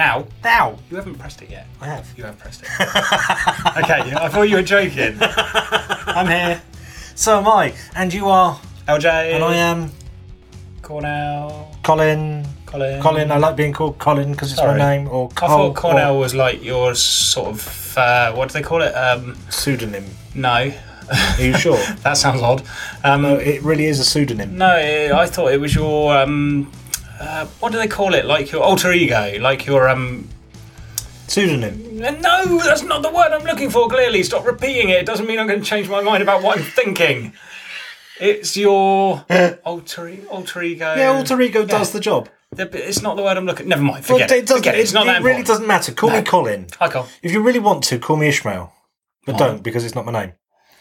Now. Now. You haven't pressed it yet. I have. You have pressed it. Okay, I thought you were joking. I'm here. So am I. And you are. LJ. And I am. Cornell. Colin. I like being called Colin because it's my name. Or I thought Cornell was like your sort of, what do they call it? Pseudonym. No. Are you sure? That sounds odd. No, it really is a pseudonym. No, I thought it was your, what do they call it? Like your alter ego? Like your, Pseudonym. No, that's not the word I'm looking for, clearly. Stop repeating it. It doesn't mean I'm going to change my mind about what I'm thinking. It's your alter ego. Yeah, alter ego does the job. It's not the word I'm looking... Never mind, forget it. It's not that It really important. doesn't matter. Call me Colin. Hi, Col. If you really want to, call me Ishmael. But don't, because it's not my name.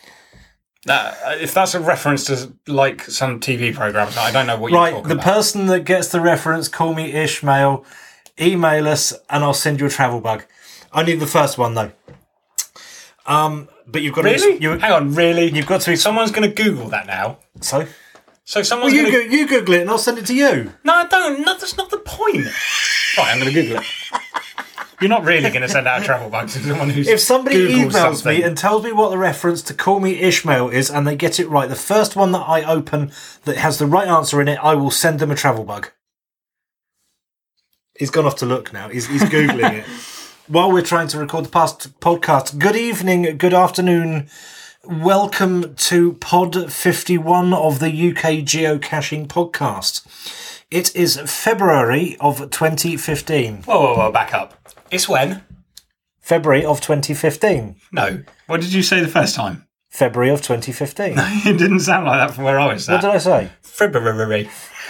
If that's a reference to, like, some TV programme, I don't know what you're talking about. Right, the person that gets the reference, call me Ishmael, email us, and I'll send you a travel bug. I need the first one, though. But you've got Really? to... Hang on, really? You've got to... Someone's going to Google that now. So Someone's you going to... you Google it and I'll send it to you. No, I don't. No, that's not the point. Right, I'm going to Google it. You're not really going to send out a travel bug to someone who's If somebody Googled emails something. me and tells me what the reference to call me Ishmael is and they get it right, the first one that I open that has the right answer in it, I will send them a travel bug. He's gone off to look now. He's Googling it. While we're trying to record the past podcast, good evening, good afternoon. Welcome to Pod 51 of the UK Geocaching Podcast. It is February of 2015. Whoa, back up. It's when? February of 2015. No. What did you say the first time? February of 2015. It didn't sound like that from where I was What at. did I say? February.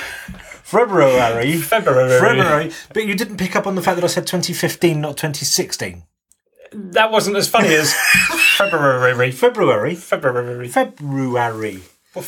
February. But you didn't pick up on the fact that I said 2015, not 2016. That wasn't as funny as February. February. Well,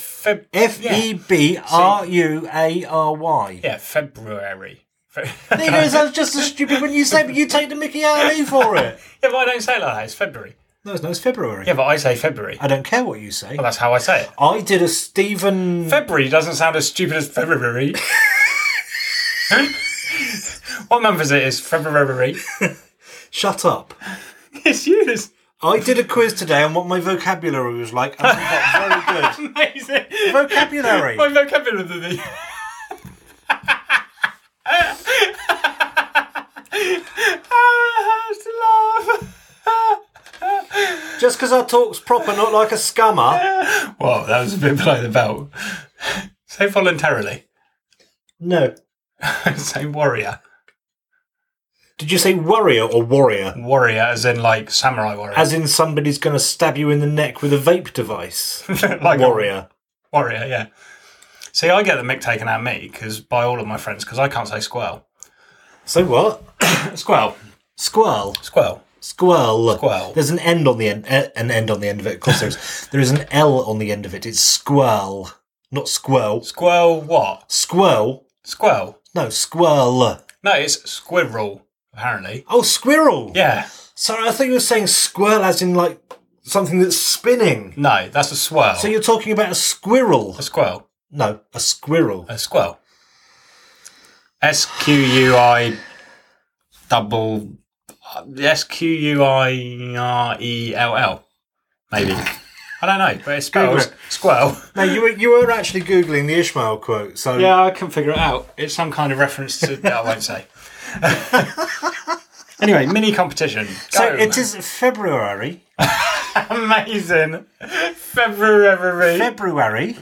February. Yeah, February. There you go, sounds just as stupid when you say, but you take the mickey out of me for it. Yeah, but I don't say it like that. It's February. No, it's February. Yeah, but I say February. I don't care what you say. Well, that's how I say it. I did a Stephen... February doesn't sound as stupid as February. What month is it? It's February. Shut up. It's you. I did a quiz today on what my vocabulary was like, and I got very good. Amazing. Vocabulary. My vocabulary. I have to laugh. Just because I talk's proper, not like a scummer. Well, that was a bit below the belt. Say voluntarily. No. Say warrior. Did you say warrior or warrior? Warrior, as in like samurai warrior. As in somebody's going to stab you in the neck with a vape device. Like warrior. Warrior, yeah. See, I get the mick taken out of me by all of my friends because I can't say squirrel. So what? Squirrel. Squirrel. Squirrel. Squirrel. Squirrel. There's an end on the end. An end on the end of it. Of course, there is an L on the end of it. It's squirrel, not squirrel. Squirrel what? Squirrel. Squirrel. No, squirrel. No, it's squirrel. Apparently. Oh, squirrel. Yeah. Sorry, I thought you were saying squirrel as in like something that's spinning. No, that's a swirl. So you're talking about a squirrel. A squirrel. No, a squirrel. A squirrel. SQUI double SQUIRELL. Maybe. I don't know, but it spells squirrel. No, you were actually Googling the Ishmael quote, so... Yeah, I can figure it out. It's some kind of reference to... I won't say. Anyway, mini competition. Go. So it is February. Amazing. February.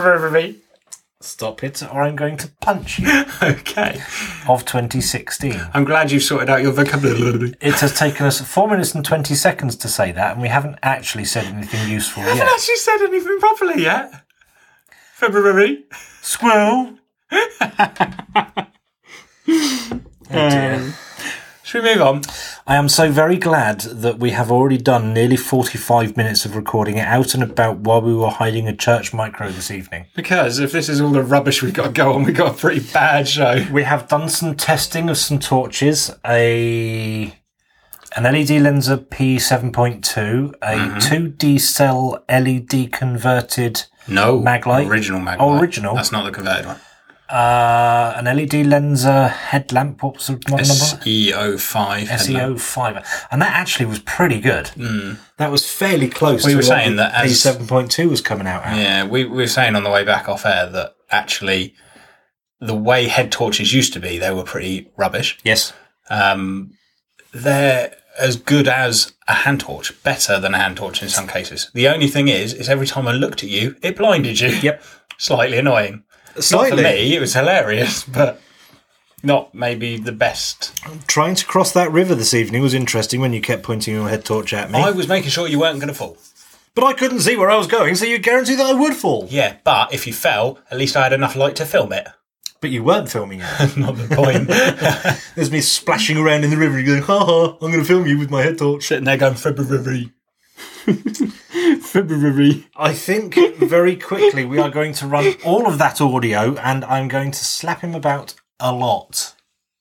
Stop it, or I'm going to punch you. Okay. Of 2016. I'm glad you've sorted out your vocabulary. It has taken us 4 minutes and 20 seconds to say that, and we haven't actually said anything useful yet. I haven't actually said anything properly yet. February. Squirrel. Oh dear. Should we move on? I am so very glad that we have already done nearly 45 minutes of recording it out and about while we were hiding a church micro this evening. Because if this is all the rubbish we've got to go on, we've got a pretty bad show. We have done some testing of some torches, an LED Lensa P7.2, a 2D cell LED converted No. Maglite. Original Maglite. Oh, original. That's not the converted one. An LED Lenser headlamp. What was the model number? SEO5. SEO5. And that actually was pretty good. That was fairly close to were what saying the that as- P7.2 was coming out at. Yeah, we were saying on the way back off air that actually the way head torches used to be, they were pretty rubbish. Yes. They're as good as a hand torch, better than a hand torch in some cases. The only thing is every time I looked at you, it blinded you. Yep. Slightly annoying. Slightly. Not for me, it was hilarious, but not maybe the best. Trying to cross that river this evening was interesting when you kept pointing your head torch at me. I was making sure you weren't going to fall. But I couldn't see where I was going, so you guarantee that I would fall. Yeah, but if you fell, at least I had enough light to film it. But you weren't filming it. Not the point. There's me splashing around in the river and going, ha ha, I'm going to film you with my head torch. Sitting there going, February. I think very quickly we are going to run all of that audio and I'm going to slap him about a lot.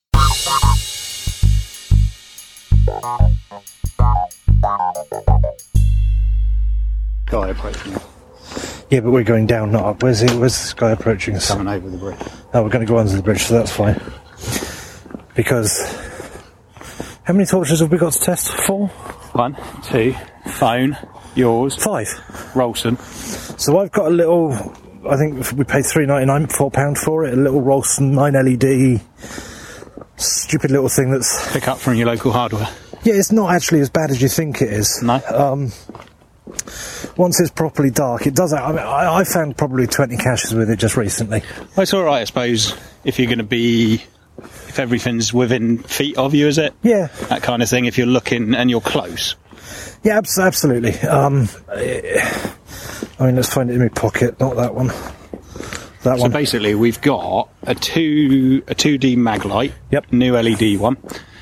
Guy approaching us. Yeah, but we're going down, not up. Where's this guy approaching us? Coming over the bridge. Oh, we're going to go under the bridge, so that's fine. Because how many torches have we got to test? 4? 1, 2, phone, yours, 5. Rolson. So I've got a little, I think we paid £3.99, £4 for it, a little Rolson 9 LED stupid little thing that's... Pick up from your local hardware. Yeah, it's not actually as bad as you think it is. No? Once it's properly dark, it does... I mean, I found probably 20 caches with it just recently. Well, it's alright, I suppose, if you're going to be... If everything's within feet of you, is it? Yeah. That kind of thing, if you're looking and you're close. Yeah, absolutely. I mean, let's find it in my pocket, not that one. That So one. basically, we've got a 2D mag light. Yep. New LED one.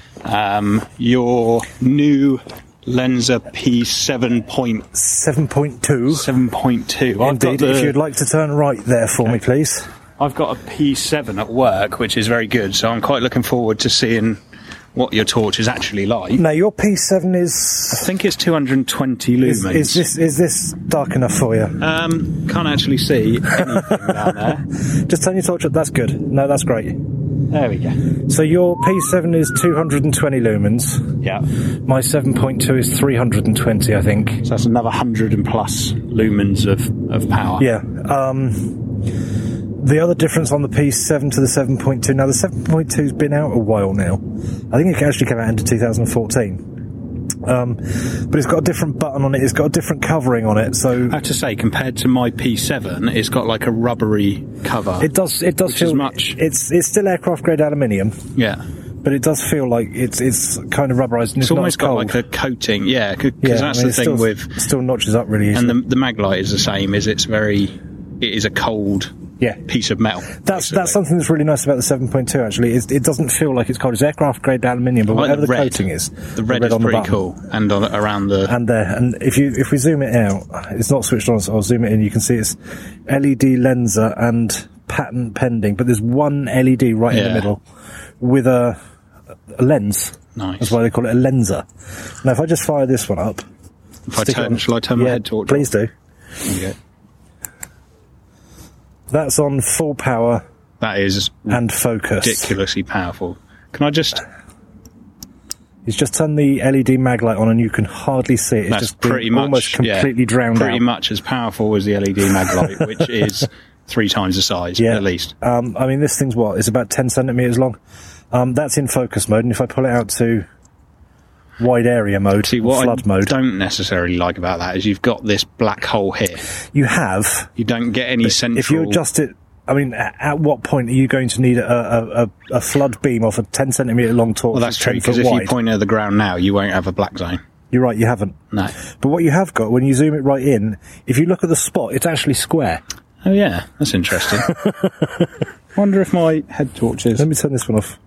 Your new Lenser P7.2. 7.2. Indeed. If you'd like to turn right there for me, please. I've got a P7 at work, which is very good, so I'm quite looking forward to seeing what your torch is actually like. Now, your P7 is... I think it's 220 lumens. Is this dark enough for you? Can't actually see anything down there. Just turn your torch up. That's good. No, that's great. There we go. So your P7 is 220 lumens. Yeah. My 7.2 is 320, I think. So that's another 100 and plus lumens of power. Yeah. The other difference on the P7 to the 7.2, now the 7.2's been out a while now. I think it actually came out into 2014. But it's got a different button on it, it's got a different covering on it, so... I have to say, compared to my P7, it's got like a rubbery cover. It does feel... much... It's still aircraft grade aluminium. Yeah. But it does feel like it's kind of rubberised and It's almost not got cold. like a coating, yeah, because that's the thing with... It still notches up really easily. And the Maglite is the same, it is a cold... Yeah. piece of metal. That's something that's really nice about the 7.2 actually. It doesn't feel like it's cold. It's aircraft grade aluminium, but like whatever the red. coating is, The red is on the pretty button. cool, and around the... And there, and if we zoom it out, it's not switched on, so I'll zoom it in. You can see it's LED Lenser and patent pending, but there's one LED right in the middle with a lens. Nice. That's why they call it a Lenser. Now, if I just fire this one up, Shall I turn my head torch? Please do. There you go. That's on full power That is and focus. ridiculously powerful. Can I just... He's just turned the LED mag light on and you can hardly see it. It's That's just been pretty much... almost completely drowned pretty out. much as powerful as the LED mag light, which is 3 times the size, at least. I mean, this thing's what? It's about 10 centimetres long. That's in focus mode, and if I pull it out to wide area mode, See, what flood I mode... don't necessarily like about that is you've got this black hole here. You have... You don't get any central... If you adjust it... I mean, at what point are you going to need a flood beam off a 10 centimetre long torch? Well, that's true, because if you point at the ground now, you won't have a black zone. You're right, you haven't. No. But what you have got, when you zoom it right in, if you look at the spot, it's actually square. Oh, yeah, that's interesting. Wonder if my head torch is... Let me turn this one off.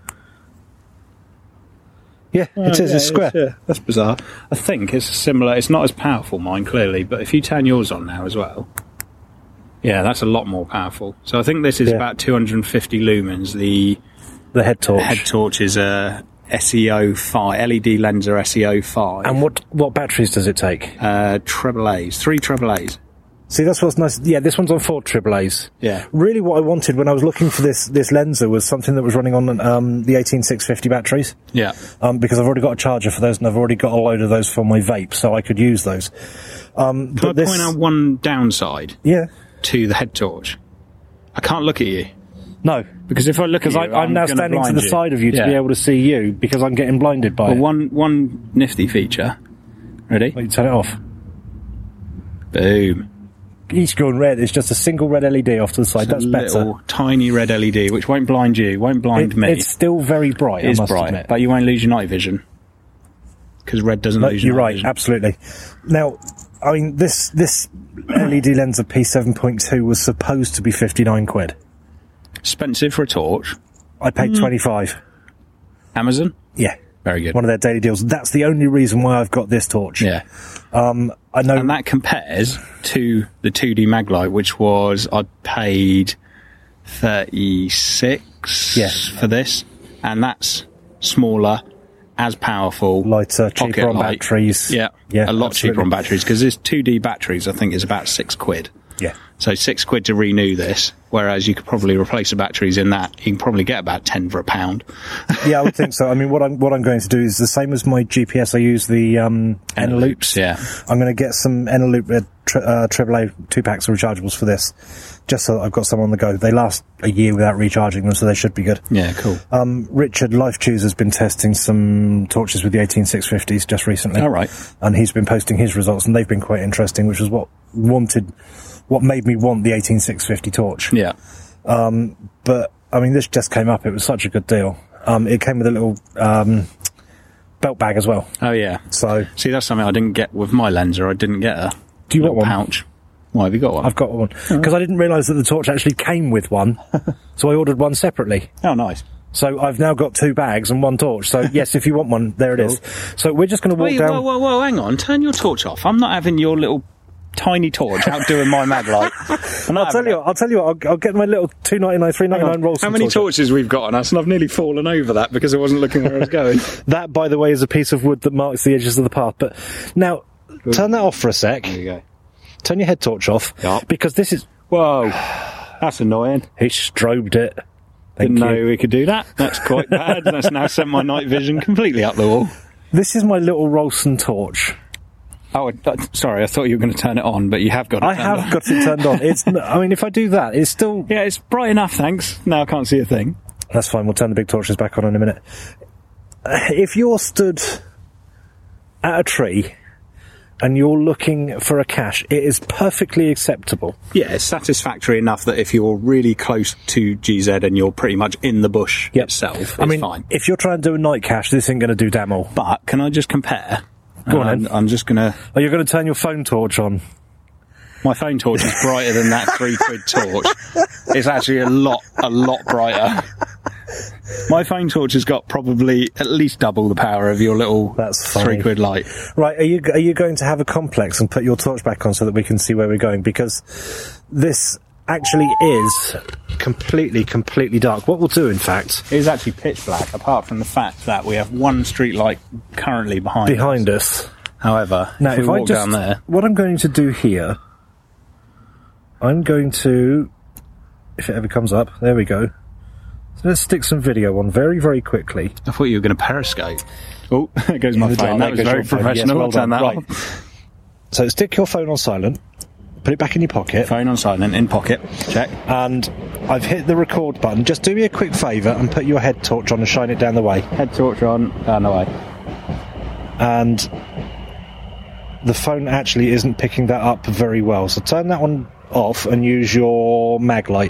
Yeah, it is. It's square. That's bizarre. I think it's similar. It's not as powerful, mine, clearly, but if you turn yours on now as well... Yeah, that's a lot more powerful. So I think this is about 250 lumens. The head torch. The head torch is a SEO5, LED Lenser SEO5. And what batteries does it take? Treble A's, 3 Treble A's. See, that's what's nice. Yeah, this one's on 4 AAAs. Yeah. Really what I wanted when I was looking for this Lensa was something that was running on the 18650 batteries. Yeah. Because I've already got a charger for those and I've already got a load of those for my vape, so I could use those. Can I point out one downside to the head torch? I can't look at you. No. Because if I look at you, I'm now standing to the side of you to be able to see you because I'm getting blinded by it. One nifty feature. Ready? Wait, turn it off. Boom. Each gone red. It's just a single red LED off to the side. That's better. Little tiny red LED, which won't blind you, won't blind me. It's still very bright. It is I must bright, admit. but you won't lose your night vision because red doesn't lose your night vision. You're right, absolutely. Now, I mean, this LED lens of P7.2 was supposed to be 59 quid. Expensive for a torch. I paid 25. Amazon? Yeah. Very good. One of their daily deals. That's the only reason why I've got this torch. Yeah. I know. And that compares to the 2D Maglite, which was, I paid 36 for this. And that's smaller, as powerful. Lighter, cheaper on batteries. Yeah. A lot cheaper on batteries, because this 2D batteries, I think, is about £6. Yeah. So £6 to renew this, whereas you could probably replace the batteries in that. You can probably get about 10 for £1. Yeah, I would think so. I mean, what I'm going to do is the same as my GPS. I use the Eneloops. Yeah. I'm going to get some Eneloop AAA 2-packs of rechargeables for this, just so that I've got some on the go. They last a year without recharging them, so they should be good. Yeah, cool. Richard Lifechoose has been testing some torches with the 18650s just recently. All right. And he's been posting his results, and they've been quite interesting, which is what made me want the 18650 torch. Yeah. But, I mean, this just came up. It was such a good deal. It came with a little belt bag as well. Oh, yeah. So, see, that's something I didn't get with my Lenser. I didn't get a do you want one? Pouch. Why, have you got one? I've got one. Because I didn't realise that the torch actually came with one. So I ordered one separately. Oh, nice. So I've now got 2 bags and 1 torch. So, yes, if you want one, there it is. So we're just going to walk down... Whoa, hang on. Turn your torch off. I'm not having your little tiny torch outdoing my Maglite. I'll tell you what, I'll get my little $2.99, $3.99 rolls. How many torches we've got on us? And I've nearly fallen over that because I wasn't looking where I was going. That, by the way, is a piece of wood that marks the edges of the path. But now, turn that off for a sec. There you go. Turn your head torch off. Yep. Because this is... Whoa. That's annoying. He strobed it. Didn't know we could do that. That's quite bad. That's now sent my night vision completely up the wall. This is my little Rolson torch. Oh, sorry, I thought you were going to turn it on, but you have got it turned on. I have got it turned on. I mean, if I do that, it's still... Yeah, it's bright enough, thanks. Now I can't see a thing. That's fine, we'll turn the big torches back on in a minute. If you're stood at a tree and you're looking for a cache, it is perfectly acceptable. Yeah, it's satisfactory enough that if you're really close to GZ and you're pretty much in the bush itself, it's fine. If you're trying to do a night cache, this ain't going to do damn all. But can I just compare? Go on then. I'm just going to... Oh, you're going to turn your phone torch on? My phone torch is brighter than that £3 torch. It's actually a lot brighter. My phone torch has got probably at least double the power of your little £3 light. Right, are you going to have a complex and put your torch back on so that we can see where we're going? Because this actually is completely dark. What we'll do, in fact... It is actually pitch black, apart from the fact that we have one street light currently behind us. However, now, if we walk down there... What I'm going to do here... I'm going to... If it ever comes up, there we go. So let's stick some video on very, very quickly. I thought you were going to periscope. Oh, there goes my phone. That was very professional. Yes, well done. Right. So stick your phone on silent. Put it back in your pocket. Phone on silent, in pocket. Check. And I've hit the record button. Just do me a quick favour and put your head torch on and shine it down the way. Head torch on, down the way. And the phone actually isn't picking that up very well. So turn that one off and use your mag light.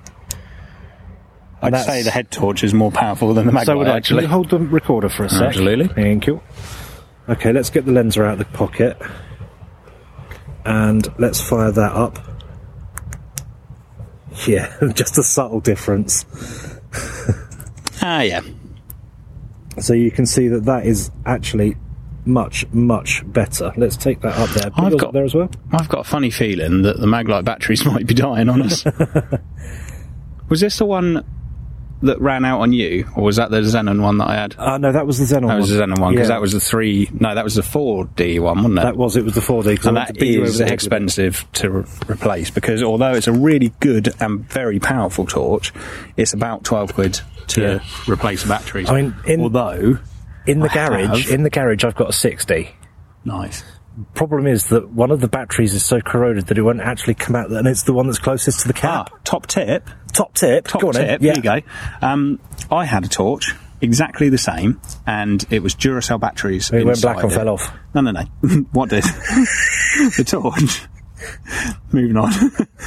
I'd say the head torch is more powerful than the mag light, actually. Can you hold the recorder for a sec? Absolutely. Thank you. Okay, let's get the Lenser out of the pocket. And let's fire that up. Yeah, just a subtle difference. Yeah. So you can see that is actually much better. Let's take that up there. Put yours up there as well. I've got a funny feeling that the Maglite batteries might be dying on us. Was this the one that ran out on you, or was that the Xenon one that I had? No, that was the Xenon one. That was the Xenon one, because that was the 4D one, wasn't it? It was the 4D. And that is expensive to replace, because although it's a really good and very powerful torch, it's about 12 quid to replace the batteries. I mean, in the garage, I've got a 60. Nice. Problem is that one of the batteries is so corroded that it won't actually come out, and it's the one that's closest to the cap. Top tip. Go on then. There you go. I had a torch, exactly the same, and it was Duracell batteries. It went black and fell off. No. What did? The torch. Moving on.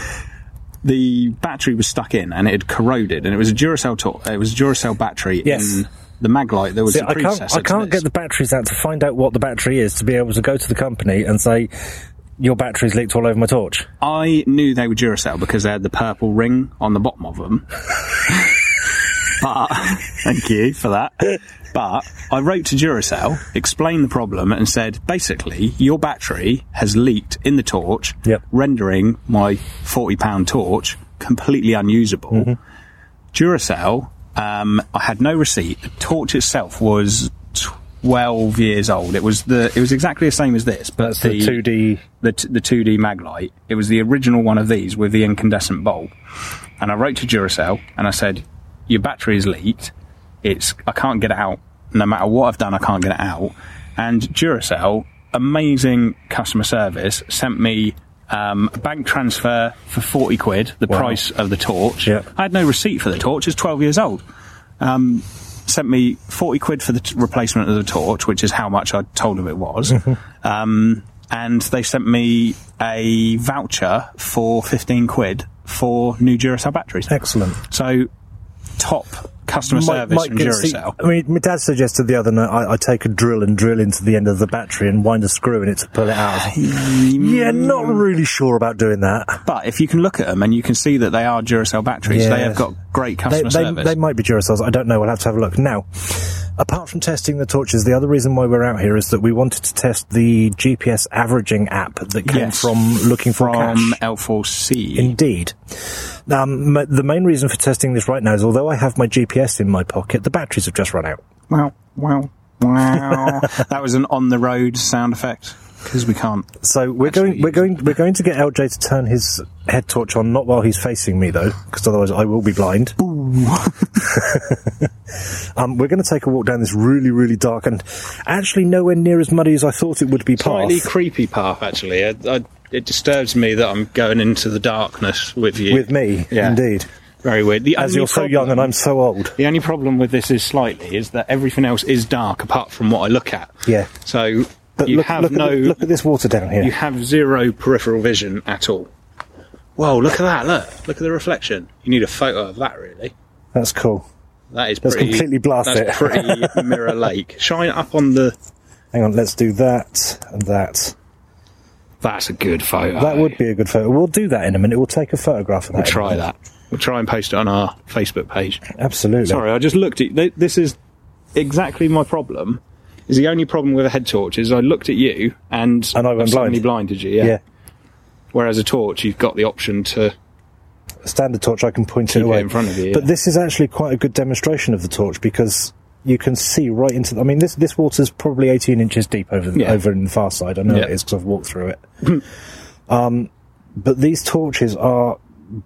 The battery was stuck in, and it had corroded, and it was a Duracell battery in the Maglite. There was a predecessor. I can't get the batteries out to find out what the battery is to be able to go to the company and say, your battery's leaked all over my torch. I knew they were Duracell because they had the purple ring on the bottom of them. But, thank you for that. But I wrote to Duracell, explained the problem, and said, basically, your battery has leaked in the torch, rendering my £40 torch completely unusable. Mm-hmm. Duracell, I had no receipt. The torch itself was 12 years old. It was exactly the same as this, but that's the 2D, the 2D Maglite. It was the original one of these with the incandescent bulb. And I wrote to Duracell and I said, your battery is leaked. I can't get it out. No matter what I've done, I can't get it out. And Duracell, amazing customer service, sent me a bank transfer for 40 quid, the price of the torch. Yep. I had no receipt for the torch. It's 12 years old. Sent me 40 quid for the replacement of the torch, which is how much I told them it was. And they sent me a voucher for 15 quid for new Duracell batteries. Excellent. So, top customer service from Duracell. My dad suggested the other night I take a drill and drill into the end of the battery and wind a screw in it to pull it out. Not really sure about doing that. But if you can look at them and you can see that they are Duracell batteries, they have got great customer service. They might be Duracells, I don't know, we'll have to have a look. Now, apart from testing the torches, the other reason why we're out here is that we wanted to test the GPS averaging app that came from Looking for Cash. From L4C. Indeed. The main reason for testing this right now is, although I have my GPS in my pocket, the batteries have just run out. Wow. That was an on-the-road sound effect, because we can't. So we're going to get LJ to turn his head torch on, not while he's facing me though, because otherwise I will be blind. We're going to take a walk down this really, really dark and actually nowhere near as muddy as I thought it would be path. Slightly creepy path, actually. It disturbs me that I'm going into the darkness with you. With me, indeed. Very weird. As you're so young and I'm so old. The only problem with this is that everything else is dark apart from what I look at. Yeah. So but look at this water down here. You have zero peripheral vision at all. Whoa, look at that, look at the reflection. You need a photo of that, really. That's cool. That's completely blasted. That's pretty Mirror Lake. Shine up on the... Hang on, let's do that and that. That's a good photo. That would be a good photo. We'll do that in a minute. We'll take a photograph of that. We'll try that. We'll try and post it on our Facebook page. Absolutely. Sorry, I just looked at... This is exactly my problem. Is the only problem with a head torch is I looked at you and I went suddenly blinded you. Yeah. Whereas a torch, you've got the option to... A standard torch, I can point it away in front of you. But this is actually quite a good demonstration of the torch because you can see right into... I mean, this water's probably 18 inches deep over in the far side. I know it is because I've walked through it. But these torches are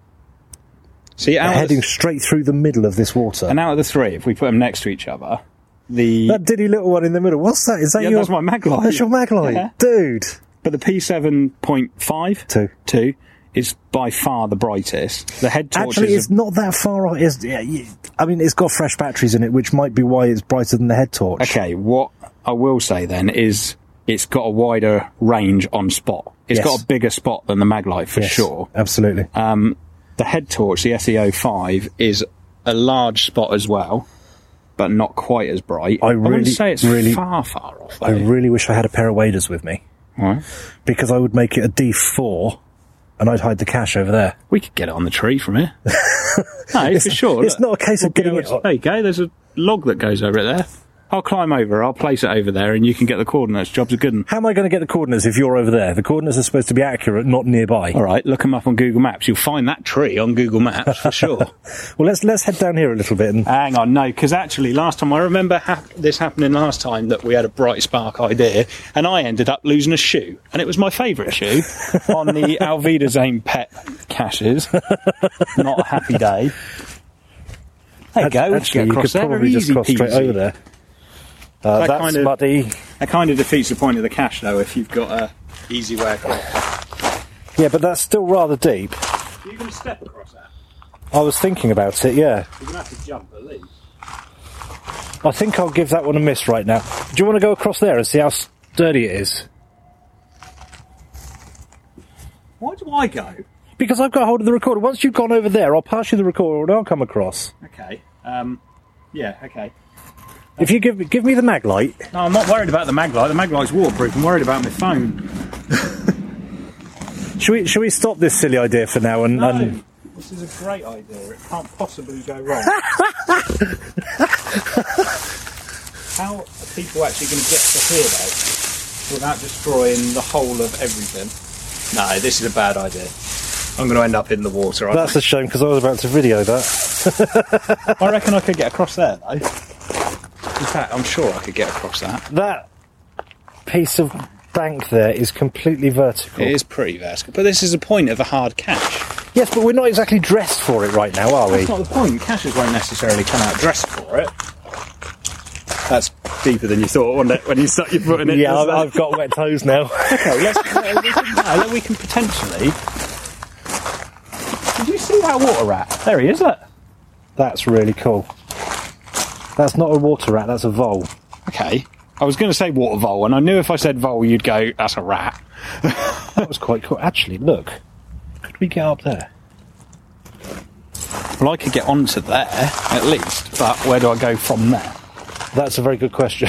heading straight through the middle of this water. And out of the three, if we put them next to each other... That diddy little one in the middle. What's that? Is that that's my Maglite. That's your Maglite, dude. But the P7.5 2 is by far the brightest. The head torch it's not that far off. I mean, it's got fresh batteries in it, which might be why it's brighter than the head torch. Okay, what I will say then is it's got a wider range on spot. It's got a bigger spot than the Maglite for sure. Absolutely. The head torch, the SEO5, is a large spot as well, but not quite as bright. I wouldn't say it's far off. Though. I really wish I had a pair of waders with me. Right. Because I would make it a D4 and I'd hide the cash over there. We could get it on the tree from here. No, for sure. It's not a case of getting it... There you go, there's a log that goes over it there. I'll climb over, I'll place it over there, and you can get the coordinates. Job's a good one. How am I going to get the coordinates if you're over there? The coordinates are supposed to be accurate, not nearby. All right, look them up on Google Maps. You'll find that tree on Google Maps for sure. Well, let's head down here a little bit. And Hang on, no, because actually last time, I remember this happening last time, that we had a bright spark idea, and I ended up losing a shoe. And it was my favourite shoe on the Alvida Zane pet caches. Not a happy day. There you go. Actually, you could probably just cross straight over there. That's muddy. That kind of defeats the point of the cache, though, if you've got a easy way across. Yeah, but that's still rather deep. Are you going to step across that? I was thinking about it, yeah. You're going to have to jump at least. I think I'll give that one a miss right now. Do you want to go across there and see how sturdy it is? Why do I go? Because I've got hold of the recorder. Once you've gone over there, I'll pass you the recorder and I'll come across. Okay. Yeah, okay. If you give me the mag light. No, I'm not worried about the mag light. The mag light's waterproof. I'm worried about my phone. Should we stop this silly idea for now? No, this is a great idea. It can't possibly go wrong. How are people actually going to get to here, though, without destroying the whole of everything? No, this is a bad idea. I'm going to end up in the water. That's a shame, because I was about to video that. I reckon I could get across there, though. In fact, I'm sure I could get across that. That piece of bank there is completely vertical. It is pretty vertical, but this is the point of a hard cache. Yes, but we're not exactly dressed for it right now, are we? That's not the point. Caches won't necessarily come out dressed for it. That's deeper than you thought, wasn't it, when you stuck your foot in it? Yeah, I've got wet toes now. Okay, we can potentially... Did you see that water rat? There he is, look. That's really cool. That's not a water rat, that's a vole. Okay. I was going to say water vole, and I knew if I said vole, you'd go, that's a rat. That was quite cool. Actually, look. Could we get up there? Well, I could get onto there, at least, but where do I go from there? That's a very good question.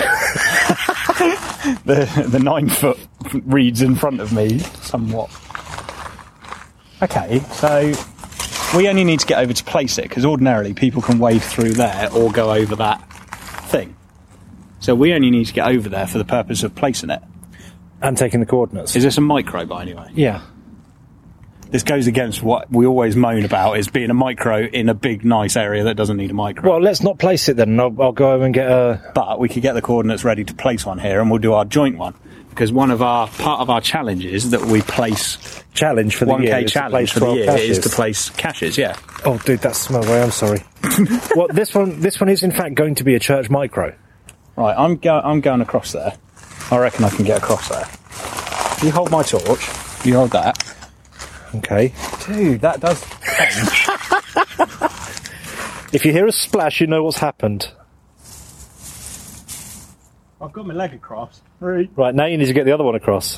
The 9 foot reads in front of me, somewhat. Okay, so we only need to get over to place it, because ordinarily people can wade through there or go over that thing. So we only need to get over there for the purpose of placing it. And taking the coordinates. Is this a micro, by any way? Yeah. This goes against what we always moan about, is being a micro in a big, nice area that doesn't need a micro. Well, let's not place it then. I'll go over and get a... But we could get the coordinates ready to place one here, and we'll do our joint one. Because part of our challenge is that we place... Challenge for the 1K year. challenge for the year is to place caches, yeah. Oh, dude, that's smell way. I'm sorry. Well, this one is in fact going to be a church micro. Right, I'm going across there. I reckon I can get across there. You hold my torch. You hold that. Okay. Dude, that does change. If you hear a splash, you know what's happened. I've got my leg across. Right, now you need to get the other one across.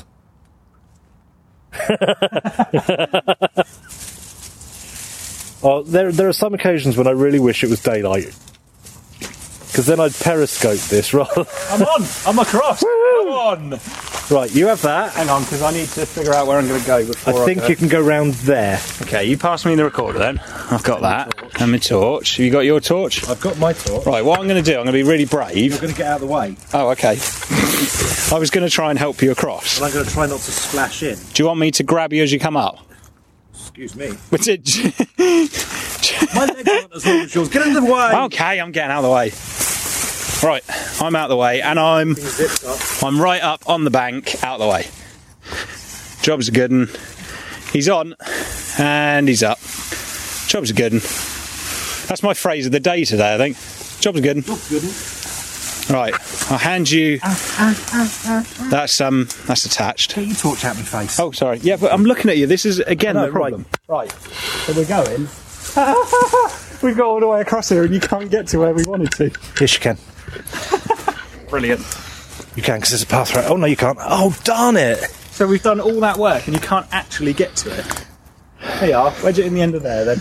Oh, there are some occasions when I really wish it was daylight, because then I'd periscope this rather. I'm across. Come on. Right, you have that. Hang on, because I need to figure out where I'm going to go before I think you can go round there. Okay, you pass me the recorder then. I've got that. And my torch. Have you got your torch? I've got my torch. Right, what I'm going to do, I'm going to be really brave. You're going to get out of the way. Oh, okay. I was going to try and help you across. And I'm going to try not to splash in. Do you want me to grab you as you come up? Excuse me. My legs aren't as long as yours. Get in the way. Okay, I'm getting out of the way. Right, I'm out of the way, and I'm right up on the bank, out of the way. Job's a good one. He's on, and he's up. Job's a good one. That's my phrase of the day today, I think. Job's a good one. Job's good one. Right, I'll hand you. That's attached. Get your torch out my face. Oh, sorry. Yeah, but I'm looking at you. This is again the problem. Right. So we're going. We've got all the way across here, and you can't get to where we wanted to. Yes, you can. Brilliant. You can, because there's a path right. Oh no, you can't. Oh, darn it! So we've done all that work, and you can't actually get to it. There you are. Wedge it in the end of there, then.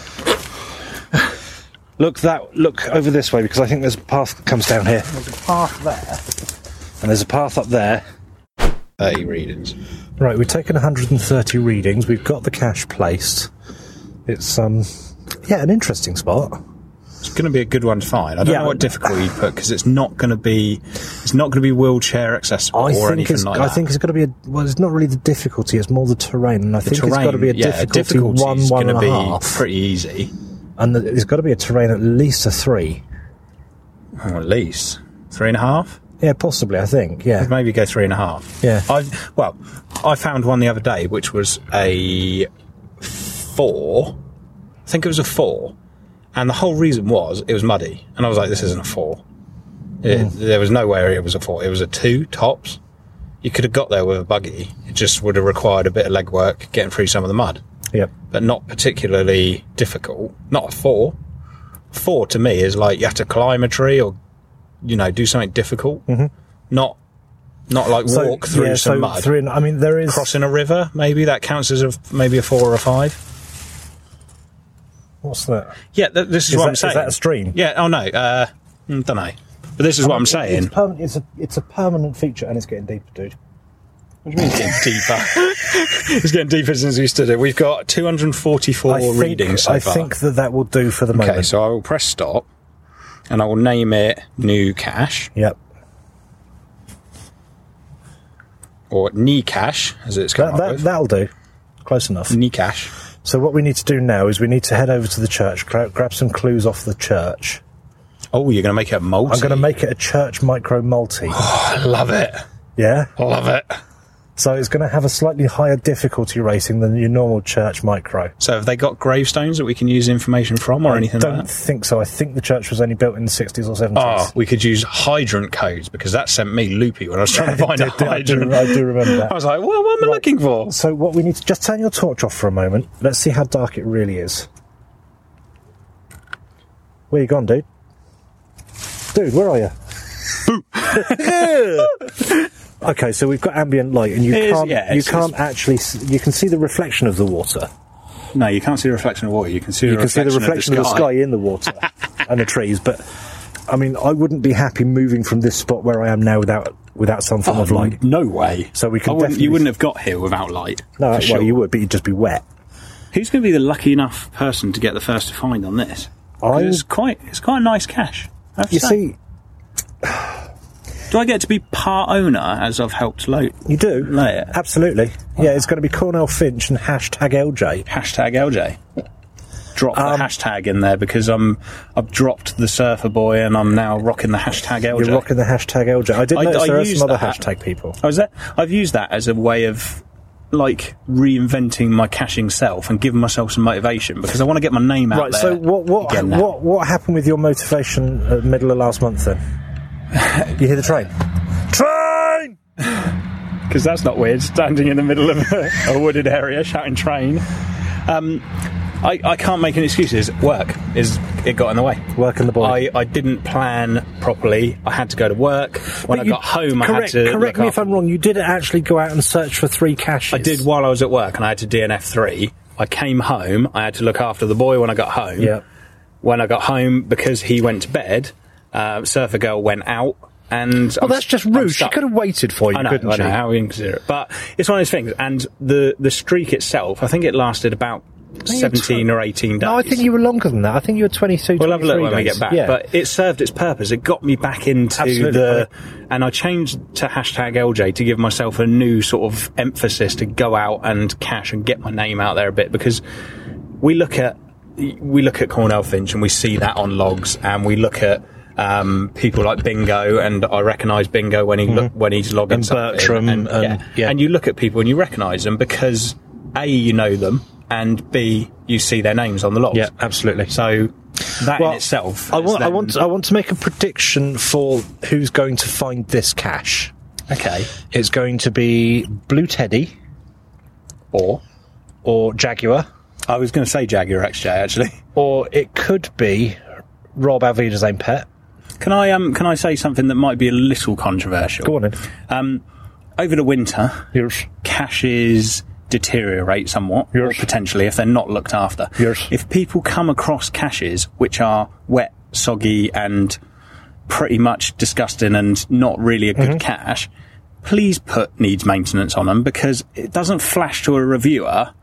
Look over this way, because I think there's a path that comes down here. There's a path there. And there's a path up there. 30 readings. Right, we've taken 130 readings. We've got the cache placed. It's, an interesting spot. It's going to be a good one to find. I don't know what difficulty you put because it's not going to be wheelchair accessible or anything like that. I think it's got to be it's not really the difficulty, it's more the terrain, and I think it's got to be a difficulty 1.5. Pretty easy. And it's got to be a terrain at least a 3. Oh, at least 3.5. Yeah, possibly. I think. Yeah, maybe go 3.5. Yeah. I found one the other day which was a 4. I think it was a 4, and the whole reason was it was muddy, and I was like, "This isn't a 4." There was no way it was a 4. It was a 2 tops. You could have got there with a buggy. It just would have required a bit of legwork getting through some of the mud. Yep. But not particularly difficult. Not a 4. 4 to me is like you have to climb a tree or, do something difficult. Mm-hmm. Not like walk through some mud. There is crossing a river. Maybe that counts as maybe a 4 or a 5. What's that? Yeah, this is what I'm saying. Is that a stream? Yeah. Oh no. Don't know. But this is what I'm saying. It's a permanent feature, and it's getting deeper, dude. What do you mean it's getting deeper? It's getting deeper since we stood it. We've got 244 readings so far. I think that will do for the moment. Okay, so I will press stop, and I will name it New Cache. Yep. Or Knee Cache, as it's come up with. That'll do. Close enough. Knee Cache. So what we need to do now is we need to head over to the church, grab some clues off the church. Oh, you're going to make it a multi? I'm going to make it a church micro multi. Oh, I love it. Yeah? I love it. So it's going to have a slightly higher difficulty rating than your normal church micro. So have they got gravestones that we can use information from or anything like that? I don't think so. I think the church was only built in the 60s or 70s. Oh, we could use hydrant codes because that sent me loopy when I was trying to find a hydrant. I do remember that. I was like, well, what am I looking for? So what we need to just turn your torch off for a moment. Let's see how dark it really is. Where you gone, dude? Dude, where are you? Okay, so we've got ambient light, and you can see the reflection of the water. No, you can't see the reflection of water. You can see the reflection of the sky in the water and the trees. But I mean, I wouldn't be happy moving from this spot where I am now without some form of light. No way. So we can. You wouldn't have got here without light. No, well, sure. You would, but you'd just be wet. Who's going to be the lucky enough person to get the first to find on this? It's quite a nice cache. You see. Do I get to be part owner as I've helped load? You do? Lay it? Absolutely. Yeah, it's going to be Cornell Finch and #LJ. #LJ. Drop the hashtag in there because I've dropped the surfer boy and I'm now rocking the #LJ. You're rocking the #LJ. I did notice there are some other hashtag people. Oh, is that? I've used that as a way of like reinventing my caching self and giving myself some motivation because I want to get my name out there. Right, so what happened with your motivation at the middle of last month then? You hear the train? Train! Because that's not weird, standing in the middle of a wooded area shouting train. I can't make any excuses. It got in the way. Work in the boy. I didn't plan properly. I had to go to work. When I got home, I had to... Correct me if I'm wrong, you didn't actually go out and search for 3 caches. I did while I was at work, and I had to DNF 3. I came home, I had to look after the boy when I got home. Yep. When I got home, because he went to bed... Surfer Girl went out and... Well, that's just rude. She could have waited for you, couldn't she? I know, how inconsiderate. But it's one of those things. And the streak itself, I think it lasted about 17 or 18 days. No, I think you were longer than that. I think you were 22, We'll have a look when days. we get back. Yeah. But it served its purpose. It got me back into And I changed to #LJ to give myself a new sort of emphasis to go out and cache and get my name out there a bit because we look at Cornell Finch and we see that on logs and we look at people like Bingo, and I recognise Bingo when he's logging and Bertram, and you look at people and you recognise them because A, you know them, and B, you see their names on the logs. Yeah, absolutely. So that in itself, I want to make a prediction for who's going to find this cache. Okay, it's going to be Blue Teddy, or Jaguar. I was going to say Jaguar XJ actually, or it could be Rob Alvida's own pet. Can I say something that might be a little controversial? Go on then. Over the winter, caches deteriorate somewhat, or potentially if they're not looked after. If people come across caches which are wet, soggy, and pretty much disgusting and not really a good cache, please put needs maintenance on them because it doesn't flash to a reviewer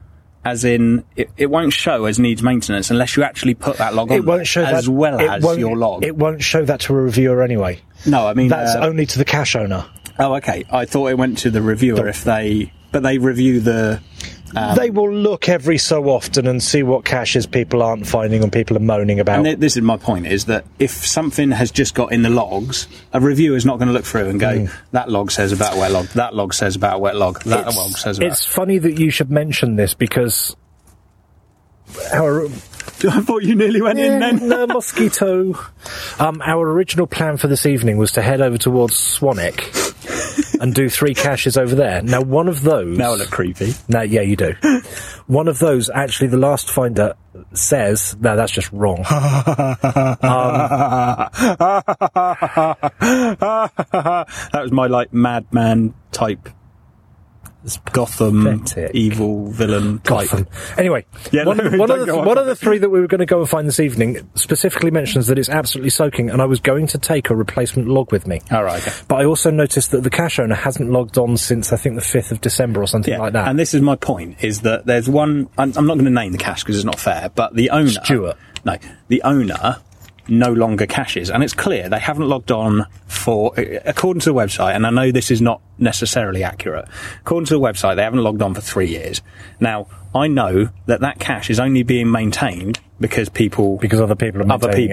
as in it won't show as needs maintenance unless you actually put that log on. It won't show as that, well as your log. It won't show that to a reviewer anyway. No, I mean that's only to the cache owner. Oh, okay. I thought it went to the reviewer but they review the. They will look every so often and see what caches people aren't finding and people are moaning about. And this is my point, is that if something has just got in the logs, a reviewer's not going to look through and go, that log says about a wet log, that log says about a wet log, that log says about... It's funny that you should mention this because... I thought you nearly went in then. No, mosquito. Our original plan for this evening was to head over towards Swanwick and do 3 caches over there. Now, one of those... Now I look creepy. No, yeah, you do. One of those, actually, the last finder says... No, that's just wrong. That was my, madman type... Gotham, pathetic. Evil villain Gotham. Anyway, one of the 3 that we were going to go and find this evening specifically mentions that it's absolutely soaking, and I was going to take a replacement log with me. All right. Okay. But I also noticed that the cache owner hasn't logged on since I think the 5th of December or something like that. And this is my point: is that there's one. I'm not going to name the cache because it's not fair, but the owner, Stuart. No, the owner no longer caches, and it's clear they haven't logged on for, according to the website, and I know this is not necessarily accurate, according to the website they haven't logged on for 3 years. Now, I know that cache is only being maintained because other people are putting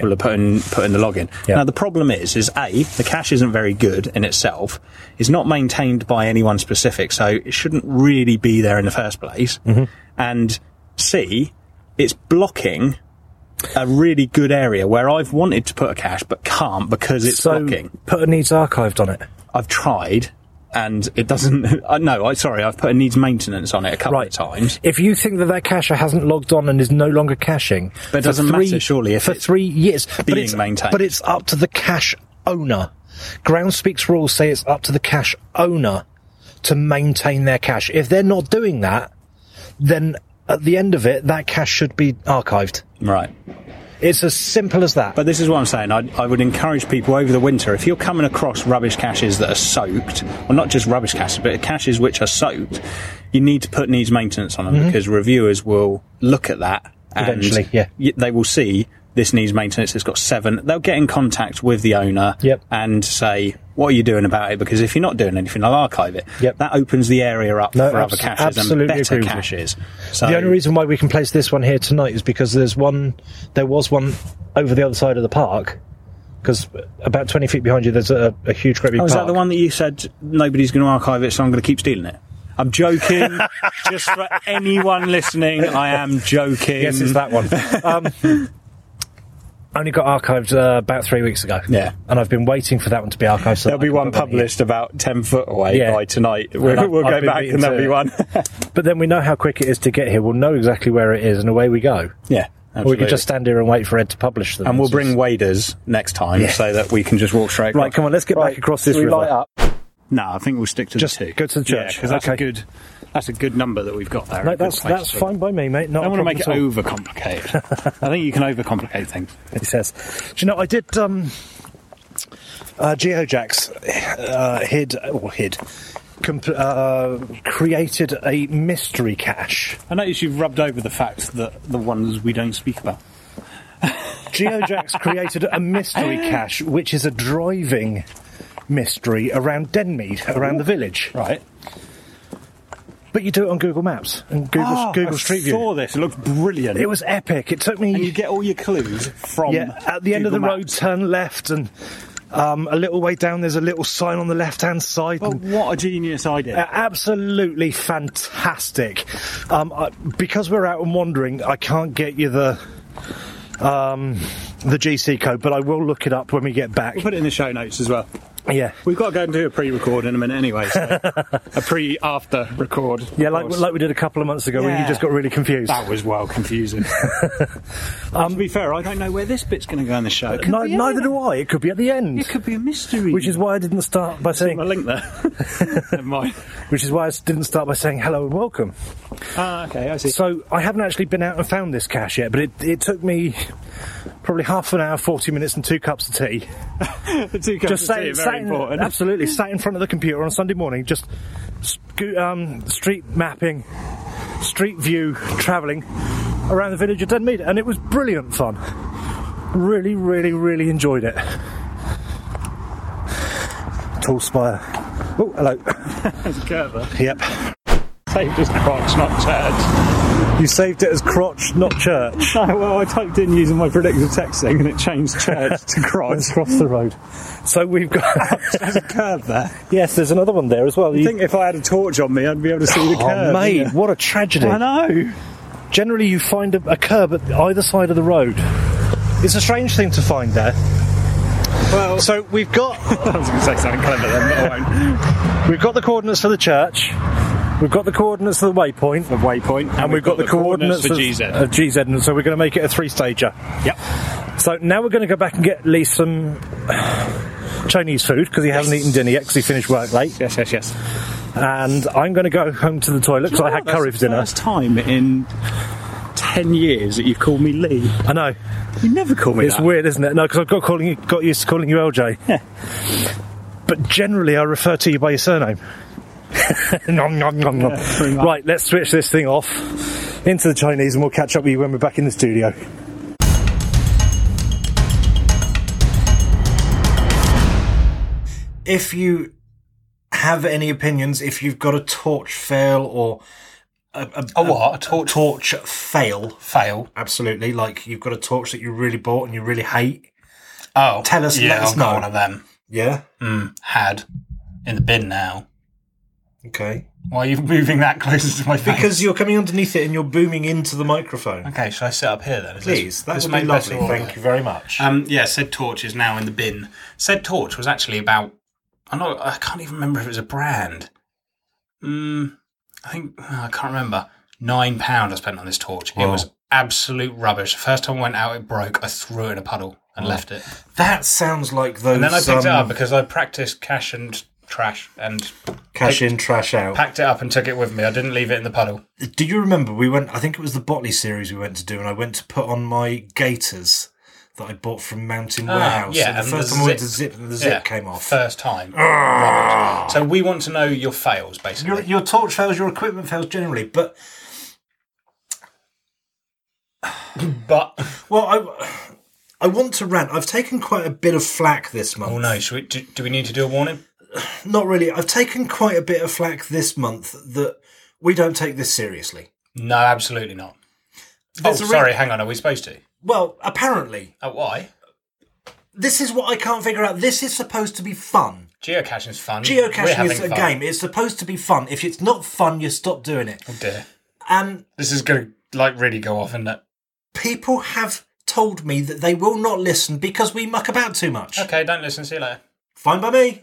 the log in. Yeah. Now, the problem is A, the cache isn't very good in itself, it's not maintained by anyone specific, so it shouldn't really be there in the first place, and C, it's blocking a really good area where I've wanted to put a cache but can't because it's blocking. Put a needs archived on it. I've tried and it doesn't. I've put a needs maintenance on it a couple of times. If you think that cacher hasn't logged on and is no longer caching, but it doesn't matter, surely, if for it's 3 years being maintained. But it's up to the cache owner. Groundspeak's rules say it's up to the cache owner to maintain their cache. If they're not doing that, then at the end of it, that cache should be archived. Right. It's as simple as that. But this is what I'm saying. I would encourage people over the winter, if you're coming across rubbish caches that are soaked, well, not just rubbish caches, but caches which are soaked, you need to put needs maintenance on them because reviewers will look at that and eventually, they will see this needs maintenance. It's got 7. They'll get in contact with the owner and say, what are you doing about it? Because if you're not doing anything, I'll archive it. That opens the area up for other caches and better caches. So the only reason why we can place this one here tonight is because there was one over the other side of the park. Because about 20 feet behind you, there's a huge, great big park. Is that the one that you said nobody's going to archive it, so I'm going to keep stealing it? I'm joking. Just for anyone listening, I am joking. Yes, it's that one. Only got archived about 3 weeks ago. Yeah. And I've been waiting for that one to be archived. So there'll be one published about 10 foot away by tonight. We'll go back and there'll be one. But then we know how quick it is to get here. We'll know exactly where it is and away we go. Yeah. Absolutely. Or we could just stand here and wait for Ed to publish them. And we'll bring waders next time so that we can just walk straight across. Right, come on, let's get back across this river. Light up? No, I think we'll stick to just the 2. Go to the church. Yeah, because that's a good number that we've got there. No, that's fine by me, mate. Not I don't want to make it overcomplicated. I think you can overcomplicate things. He says. Do you know, I did GeoJax created a mystery cache. I noticed you've rubbed over the fact that the ones we don't speak about. GeoJax created a mystery cache, which is a driving mystery around Denmead, around the village. Right. But you do it on Google Maps and Google Street View. I saw this. It looked brilliant. It was epic. It took me... And you get all your clues from at the end of the road, turn left, and a little way down there's a little sign on the left-hand side. Well, what a genius idea. Absolutely fantastic. Because we're out and wandering, I can't get you the GC code, but I will look it up when we get back. We'll put it in the show notes as well. Yeah. We've got to go and do a pre-record in a minute anyway, so a pre-after record. Yeah, like we did a couple of months ago when you just got really confused. That was well confusing. To be fair, I don't know where this bit's going to go in the show. Neither do I. It could be at the end. It could be a mystery. Which is why I didn't start by saying... a link there. Never mind. Which is why I didn't start by saying hello and welcome. Okay, I see. So I haven't actually been out and found this cache yet, but it took me probably half an hour, 40 minutes and 2 cups of tea. The 2 cups of tea are very important. Absolutely. Sat in front of the computer on a Sunday morning, just street mapping street view travelling around the village of Denmead, and it was brilliant fun. Really, really, really enjoyed it. Tall spire. Oh, hello. There's a curve there. Yep. Saved as crotch, not church. You saved it as crotch, not church. No, well, I typed in using my predictive texting and it changed church to crotch. Let's cross the road. So we've got... There's a curve there. Yes, there's another one there as well. I think if I had a torch on me, I'd be able to see the curve. Oh, mate, what a tragedy. I know. Generally, you find a curb at either side of the road. It's a strange thing to find there. Well, So we've got... I was going to say something clever then, but I won't. We've got the coordinates for the church. We've got the coordinates for the waypoint. The waypoint. And we've got the coordinates for GZ. Of GZ, and so we're going to make it a 3-stager. Yep. So now we're going to go back and get Lee some Chinese food, because he hasn't eaten dinner yet, because he finished work late. Yes. And I'm going to go home to the toilet, because I had curry for dinner. That's the first time in 10 years that you've called me Lee. I know. You never call me It's that. weird, isn't it? No, because I've got used to calling you LJ. Yeah. But generally, I refer to you by your surname. Nom, nom, nom, nom. pretty much. Right, let's switch this thing off into the Chinese, and we'll catch up with you when we're back in the studio. If you have any opinions, if you've got a torch fail or A what? A torch? torch fail, Absolutely. like you've got a torch that you really bought and you really hate, Oh. Tell us, Yeah, let us I've got know. one of them. yeah? Had. In the bin now. Okay. Why are you moving that closer to my face? Because you're coming underneath it and you're booming into the microphone. Okay, should I sit up here then? Is Please, that this would make be lovely. better order? Thank you very much. Yeah, said torch is now in the bin. Said torch was actually about... I can't even remember if it was a brand. I can't remember. £9 I spent on this torch. It Wow. was absolute rubbish. The first time I went out, it broke. I threw it in a puddle and left it. That sounds like those. And then I picked it up because I practiced cash and trash and cash in, trash out. packed it up and took it with me. I didn't leave it in the puddle. Do you remember we went? I think it was the Botley series we went to do, and I went to put on my gaiters that I bought from Mountain Warehouse. yeah, and the and first the time I went to zip- zip, the zip came off. First time. Rubbish. So we want to know your fails, basically. Your torch fails, your equipment fails generally, but well, I want to rant. I've taken quite a bit of flack this month. Oh no, do we need to do a warning? Not really. I've taken quite a bit of flack this month that we don't take this seriously. No, absolutely not. There's a Sorry, hang on, are we supposed to? Well, apparently. Why? This is what I can't figure out. This is supposed to be fun. Geocaching's fun. We're Geocaching having is a fun. game. It's supposed to be fun. If it's not fun, you stop doing it. Oh dear. And This is going to really go off, isn't it? people have told me that they will not listen because we muck about too much. Okay, don't listen. See you later. Fine by me.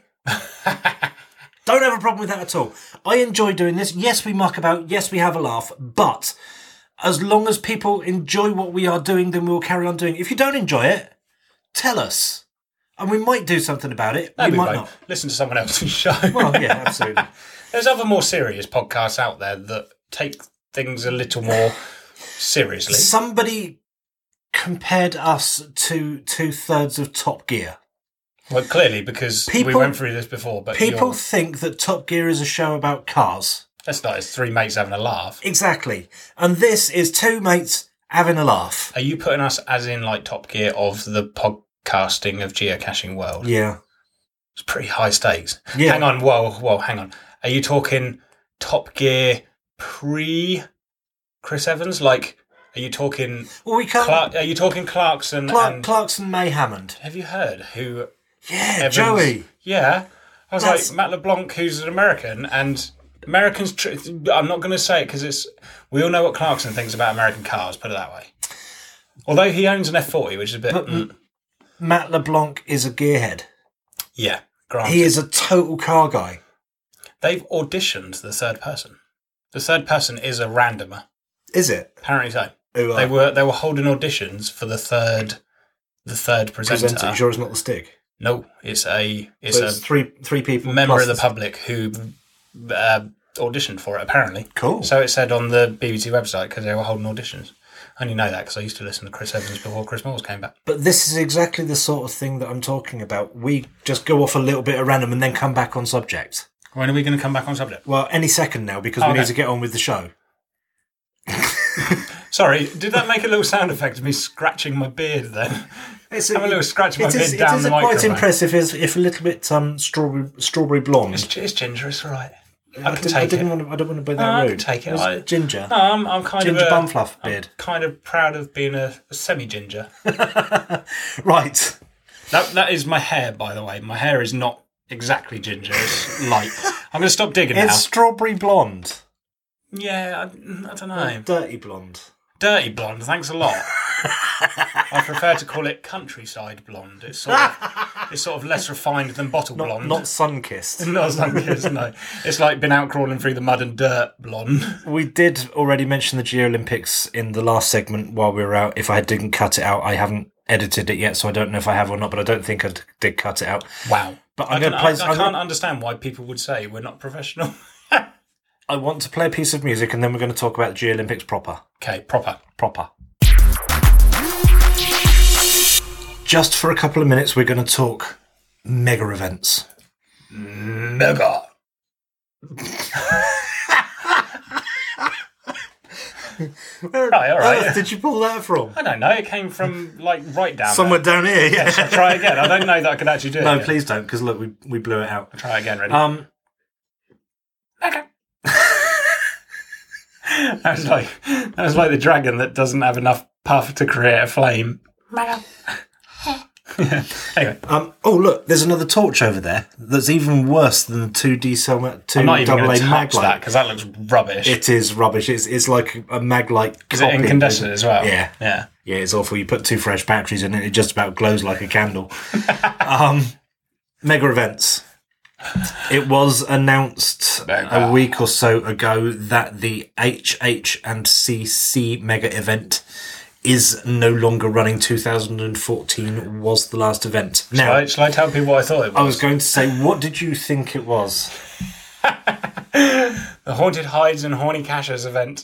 Don't have a problem with that at all. I enjoy doing this. Yes, we muck about. Yes, we have a laugh. But as long as people enjoy what we are doing, then we'll carry on doing it. If you don't enjoy it, tell us. And we might do something about it. That'd we be might fine. not. Listen to someone else's show. Well, yeah, absolutely. There's other more serious podcasts out there that take things a little more seriously. Somebody compared us to 2/3 of Top Gear. Well, clearly, because we went through this before. But People think that Top Gear is a show about cars. that's not. It's three mates having a laugh. Exactly. And this is two mates having a laugh. Are you putting us as in like Top Gear of the podcasting of geocaching world? Yeah. It's pretty high stakes. Yeah. Hang on. Whoa, hang on. Are you talking Top Gear pre Chris Evans? Like, are you talking? Well, we can't. Are you talking Clarkson? and Clarkson May Hammond. have you heard who? Yeah, Evans, Joey. Yeah. I was That's- like Matt LeBlanc, who's an American, and Americans. I'm not going to say it because it's. We all know what Clarkson thinks about American cars. Put it that way. Although he owns an F40, which is a bit. Matt LeBlanc is a gearhead. Yeah. Granted. He is a total car guy. They've auditioned the third person. The third person is a randomer. Is it? Apparently so. Who, They were holding auditions for the third presenter. You sure it's not the stick? No, it's So a it's three people. member plus of the public who auditioned for it. Apparently, Cool. So it said on the BBC website because they were holding auditions. I only know that because I used to listen to Chris Evans before Chris Moores came back. But this is exactly the sort of thing that I'm talking about. We just go off a little bit at random and then come back on subject. When are we going to come back on subject? Well, any second now because we Okay. need to get on with the show. Sorry, did that make a little sound effect of me scratching my beard then? It's Have a little scratch my beard down the It is quite microphone. impressive if a little bit strawberry blonde. It's ginger, it's all right. I don't want to be that I rude. can take it. It's ginger. No, I'm kind Ginger of bum fluff beard. kind of proud of being a semi-ginger. Right. That is my hair, by the way. My hair is not exactly ginger. It's light. I'm going to stop digging now. It's strawberry blonde. Yeah, I don't know. Dirty blonde. Dirty blonde, thanks a lot. I prefer to call it countryside blonde. It's sort of less refined than bottle blonde. Not sun-kissed. Not sun-kissed, no. It's like been out crawling through the mud and dirt blonde. We did already mention the Olympics in the last segment while we were out. If I didn't cut it out, I haven't edited it yet, so I don't know if I have or not, but I don't think I did cut it out. Wow. But I can't understand why people would say we're not professional. I want to play a piece of music and then we're going to talk about the Olympics proper. Okay, proper. Just for a couple of minutes, we're going to talk mega events. Mega. Where all right. did you pull that from? I don't know. It came from right down Somewhere there. down here, yeah. Shall I try again? I don't know that I could actually do it. No, again. please don't, because look, we blew it out. I'll try again. Ready? Okay. That was like the dragon that doesn't have enough puff to create a flame. Anyway, oh look, there's another torch over there that's even worse than the 2D I'm not even going to AA touch that Maglite. because that looks rubbish. It is rubbish. It's like a Maglite. Is it incandescent as well? Yeah. Yeah. Yeah, it's awful. You put 2 fresh batteries in it, it just about glows like a candle. Mega events. It was announced a week or so ago that the HH and CC mega event is no longer running. 2014 was the last event. Now, Shall I tell people what I thought it was? I was going to say, what did you think it was? The Haunted Hides and Horny Caches event.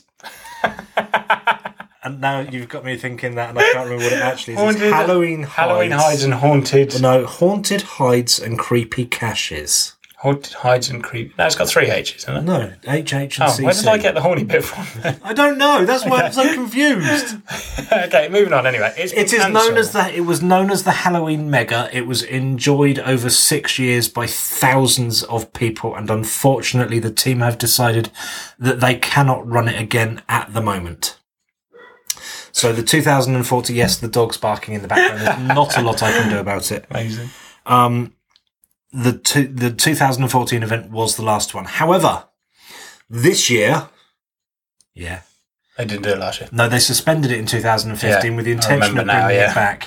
And now you've got me thinking that, and I can't remember what it actually is. It's Haunted- Halloween Hides and Haunted. No, Haunted Hides and Creepy Caches. Haunted Hides and Creepy. No, it's got 3 H's, isn't it? No, HH and Oh, CC. where did I get the horny bit from? I don't know. That's why I'm so confused. Okay, moving on anyway. It was known as the Halloween Mega. It was enjoyed over 6 years by thousands of people, and unfortunately the team have decided that they cannot run it again at the moment. So the 2040, yes, the dog's barking in the background. There's not a lot I can do about it. Amazing. The 2014 event was the last one. However, this year, They didn't do it last year. no, they suspended it in 2015 with the intention of bringing it back.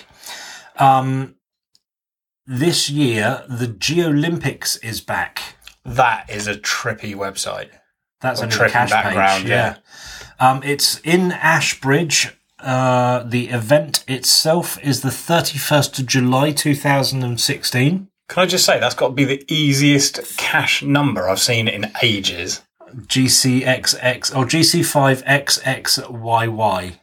This year, the Geolympics is back. That is a trippy website. That's Or on the trippy cash background, page. Yeah. It's in Ashbridge. The event itself is the 31st of July 2016. Can I just say, that's got to be the easiest cash number I've seen in ages. GCXX or GC5XXYY.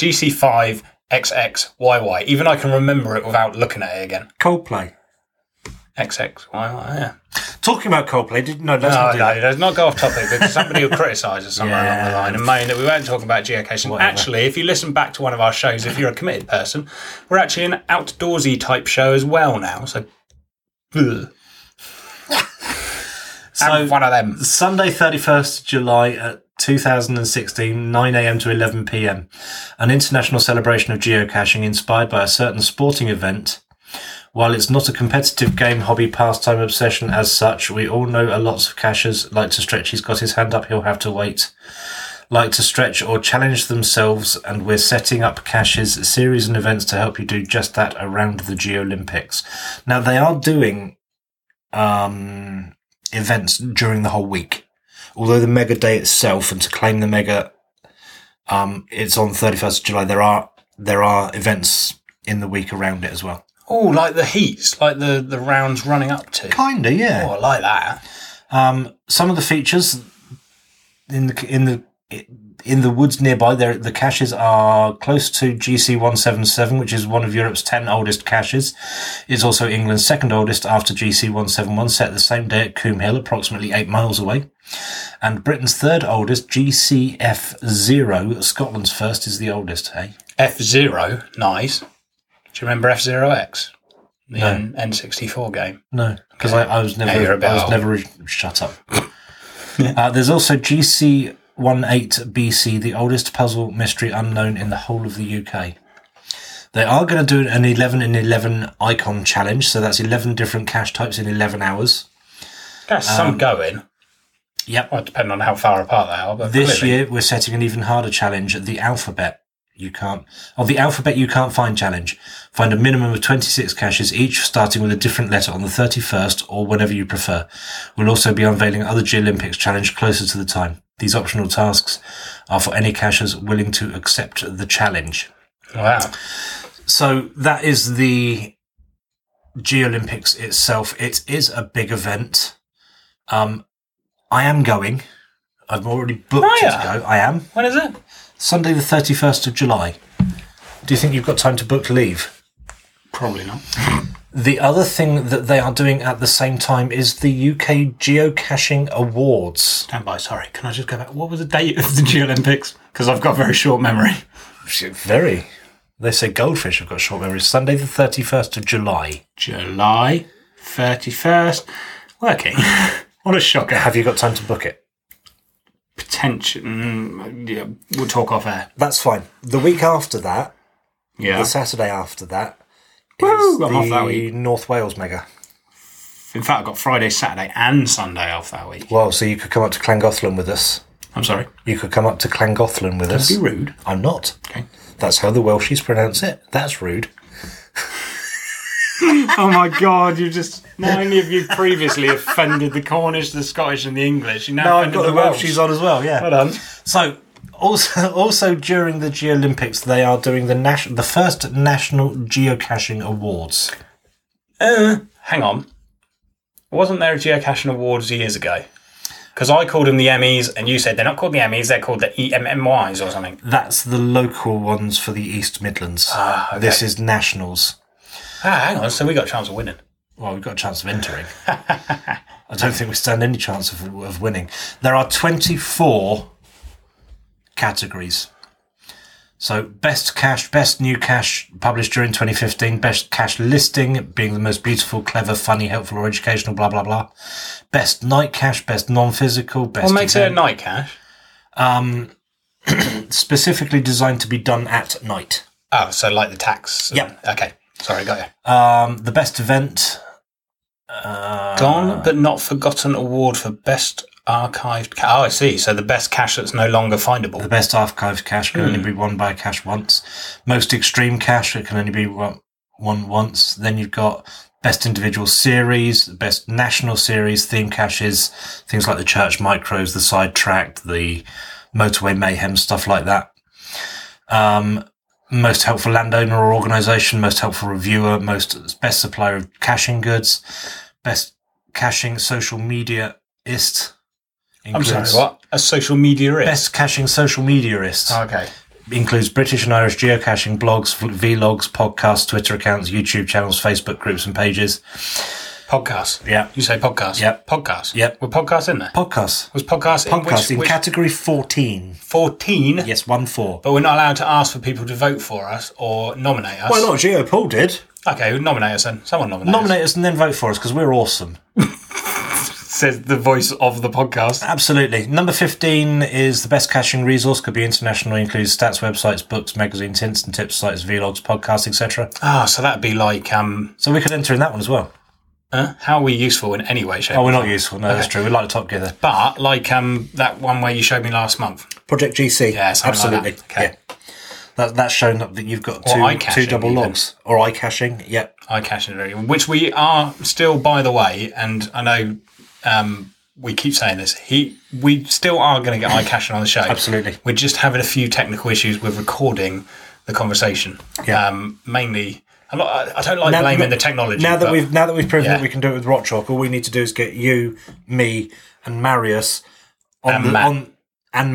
GC5XXYY. Even I can remember it without looking at it again. Coldplay. XXYY, yeah. Talking about Coldplay, let's not do that. Let's not go off topic because somebody will criticise us somewhere along the line and moan that we weren't talking about geocaching. Whatever. Actually, if you listen back to one of our shows, if you're a committed person, we're actually an outdoorsy type show as well now. So, ugh. I'm one of them. Sunday 31st July at 2016, 9am to 11pm. An international celebration of geocaching inspired by a certain sporting event. While it's not a competitive game, hobby, pastime, obsession as such, we all know a lots of cachers like to stretch. He's got his hand up, he'll have to wait. Like to stretch or challenge themselves, and we're setting up caches, series and events to help you do just that around the Geolympics. Now, they are doing events during the whole week. Although the mega day itself, and to claim the mega, it's on 31st of July, there are events in the week around it as well. Oh, like the heats, like the rounds running up to. Kinda, yeah. Oh, I like that. Some of the features in the in the woods nearby, the caches are close to GC177, which is one of Europe's 10 oldest caches. It's also England's second oldest after GC171, set the same day at Coombe Hill, approximately 8 miles away. And Britain's third oldest, GCF0, Scotland's first, is the oldest, hey? F-Zero, nice. Do you remember F-Zero-X? The No. N64 game? No, because Okay. I was Yeah, you're a bit old. never shut up. There's also GC18 BC, the oldest puzzle mystery unknown in the whole of the UK. They are going to do an 11 in 11 icon challenge, so that's 11 different cache types in 11 hours. That's some going. Yep. Well, depending on how far apart they are. But This clearly. year, we're setting an even harder challenge, the alphabet you can't find challenge. Find a minimum of 26 caches, each starting with a different letter on the 31st or whenever you prefer. We'll also be unveiling other Geolympics challenge closer to the time. These optional tasks are for any cachers willing to accept the challenge. Wow. So that is the Geolympics itself. It is a big event. I am going. I've already booked to go. I am. When is it? Sunday the 31st of July. Do you think you've got time to book leave? Probably not. The other thing that they are doing at the same time is the UK Geocaching Awards. Stand by, sorry. Can I just go back? What was the date of the Geolympics? Because I've got a very short memory. Very. They say goldfish have got short memories. Sunday the 31st of July. July 31st. Working. What a shocker. Have you got time to book it? Potential. Yeah, we'll talk off air. That's fine. The week after that, Yeah. the Saturday after that, Woo, is I'm off that the week. North Wales Mega. In fact, I've got Friday, Saturday, and Sunday off that week. Well, so you could come up to Llangollen with us. I'm sorry. You could come up to Llangollen with us. Don't be rude. I'm not. Okay. That's how the Welshies pronounce it. That's rude. Oh my God! You just not only have you previously offended the Cornish, the Scottish, and the English. You now offended the Welsh. on as well. Yeah. Well done. So, also during the Geolympics, they are doing the first National Geocaching Awards. Hang on. Wasn't there a geocaching awards years ago? Because I called them the Emmys, and you said they're not called the Emmys; they're called the EMMYs or something. That's the local ones for the East Midlands. Okay. This is nationals. Hang on. So we got a chance of winning. Well, we've got a chance of entering. I don't think we stand any chance of winning. There are 24 categories. So, best cache, best new cache published during 2015, best cache listing, being the most beautiful, clever, funny, helpful, or educational, blah, blah, blah. Best night cache, best non-physical, best What makes it a event, night cache? specifically designed to be done at night. Oh, so like the tax. Yep. Okay. Sorry, got you. The best event, Gone but not forgotten award for best archived. Oh, I see. So the best cache that's no longer findable. the best archived cache can only be won by a cache once. Most extreme cache, it can only be won once. Then you've got best individual series, best national series, theme caches, things like the Church Micros, the Sidetracked, the Motorway Mayhem, stuff like that. Most helpful landowner or organisation, most helpful reviewer, best supplier of caching goods, best caching social mediaist. I'm sorry, what? A social media is? Best caching social mediaist. Okay. Includes British and Irish geocaching blogs, vlogs, podcasts, Twitter accounts, YouTube channels, Facebook groups and pages. Podcast. Yeah. You say podcast? Yep. Podcast? Yep. Were podcasts in there? Podcasts. Was podcast in which category 14. 14? Yes, 1-4. But we're not allowed to ask for people to vote for us or nominate us. Why not? Geopoll did. Okay, nominate us then. Someone nominate Nominate us and then vote for us because we're awesome. Says the voice of the podcast. Absolutely. Number 15 is the best caching resource. Could be international, includes stats, websites, books, magazines, hints and tips, sites, vlogs, podcasts, etc. Ah, so that'd be like, So we could enter in that one as well. how are we useful in any way, shape? Oh, we're or not form? useful. No, that's true. We like the Top Gear there. But like that one where you showed me last month. Project GC. Yeah, something like absolutely. that. Okay. Yeah. That's showing up that you've got Or two iCaching double even. logs. Or iCaching, yep. iCaching, which we are still, by the way, and I know we keep saying this, we still are going to get iCaching on the show. Absolutely. We're just having a few technical issues with recording the conversation. Yeah. Mainly, I don't like blaming the technology. Now that but we've proven yeah. that we can do it with Rock Chalk, all we need to do is get you, me, and Marius And Matt. and Matt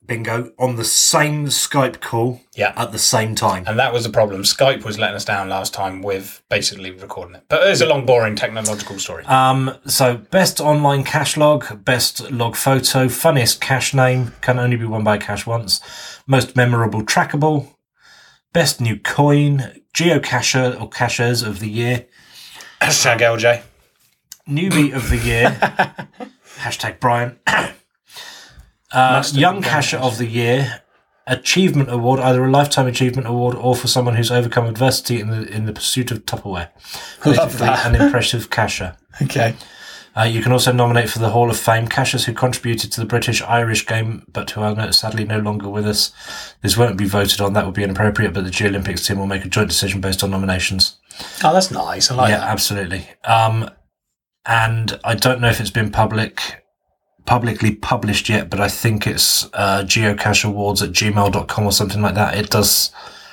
bingo, on the same Skype call at the same time. And that was the problem. Skype was letting us down last time with basically recording it. But it's a long, boring technological story. So, best online cache log, best log photo, funniest cache name, can only be won by a cache once, most memorable trackable, best new coin, geocacher or cachers of the year, Hashtag LJ. newbie of the year, hashtag Brian, young cacher of the year, achievement award, either a lifetime achievement award or for someone who's overcome adversity in the pursuit of Tupperware. Basically, an impressive cacher. Okay. You can also nominate for the Hall of Fame cachers who contributed to the British-Irish game, but who are sadly no longer with us. This won't be voted on. That would be inappropriate, but the Geolympics team will make a joint decision based on nominations. Oh, that's nice. I like that. Yeah, absolutely. And I don't know if it's been publicly published yet, but I think it's geocacheawards@gmail.com or something like that. It does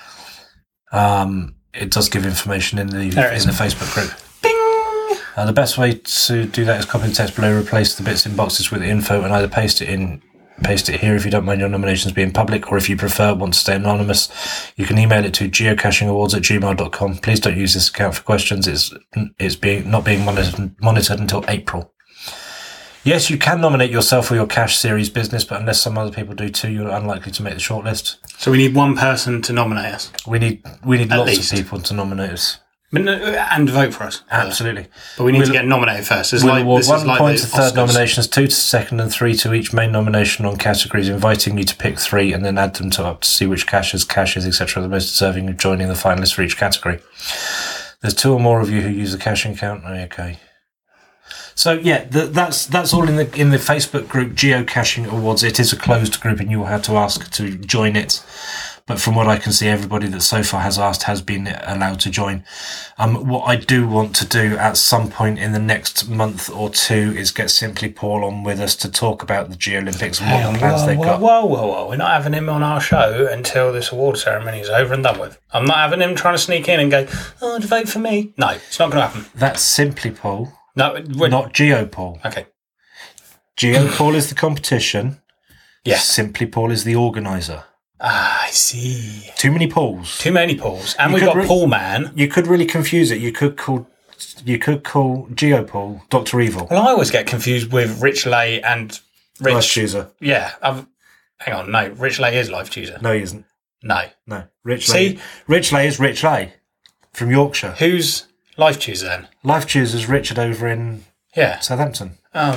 give information in the Facebook group. The best way to do that is copy the text below, replace the bits in boxes with info, and either paste it here if you don't mind your nominations being public, or if you want to stay anonymous, you can email it to geocachingawards@gmail.com. Please don't use this account for questions. It's not being monitored until April. Yes, you can nominate yourself or your cache series business, but unless some other people do too, you're unlikely to make the shortlist. So we need one person to nominate us. We need lots of people to nominate us. And vote for us. Absolutely. But we need to get nominated first. We'll award 1 point to third nominations, 2 to second, and 3 to each main nomination on categories, inviting you to pick 3 and then add them up to see which caches, etc. are the most deserving of joining the finalists for each category. There's 2 or more of you who use the caching account. Okay. So yeah, that's all in the Facebook group Geocaching Awards. It is a closed group, and you will have to ask to join it. But from what I can see, everybody that so far has asked has been allowed to join. What I do want to do at some point in the next month or 2 is get Simply Paul on with us to talk about the Geolympics and what plans they've got. Whoa. We're not having him on our show until this award ceremony is over and done with. I'm not having him trying to sneak in and go, vote for me. No, it's not going to happen. That's Simply Paul. No, not GeoPaul. Okay. GeoPaul is the competition. Yeah. Simply Paul is the organizer. I see. Too many Pauls. Too many Pauls. And we've got Paul Man. You could really confuse it. You could call GeoPaul Dr. Evil. Well, I always get confused with Rich Lay and Rich. Life Chooser. Yeah. Hang on. No, Rich Lay is Life Chooser. No, he isn't. No. Rich Lay is Rich Lay from Yorkshire. Who's Life Chooser then? Life Chooser is Richard over in Southampton.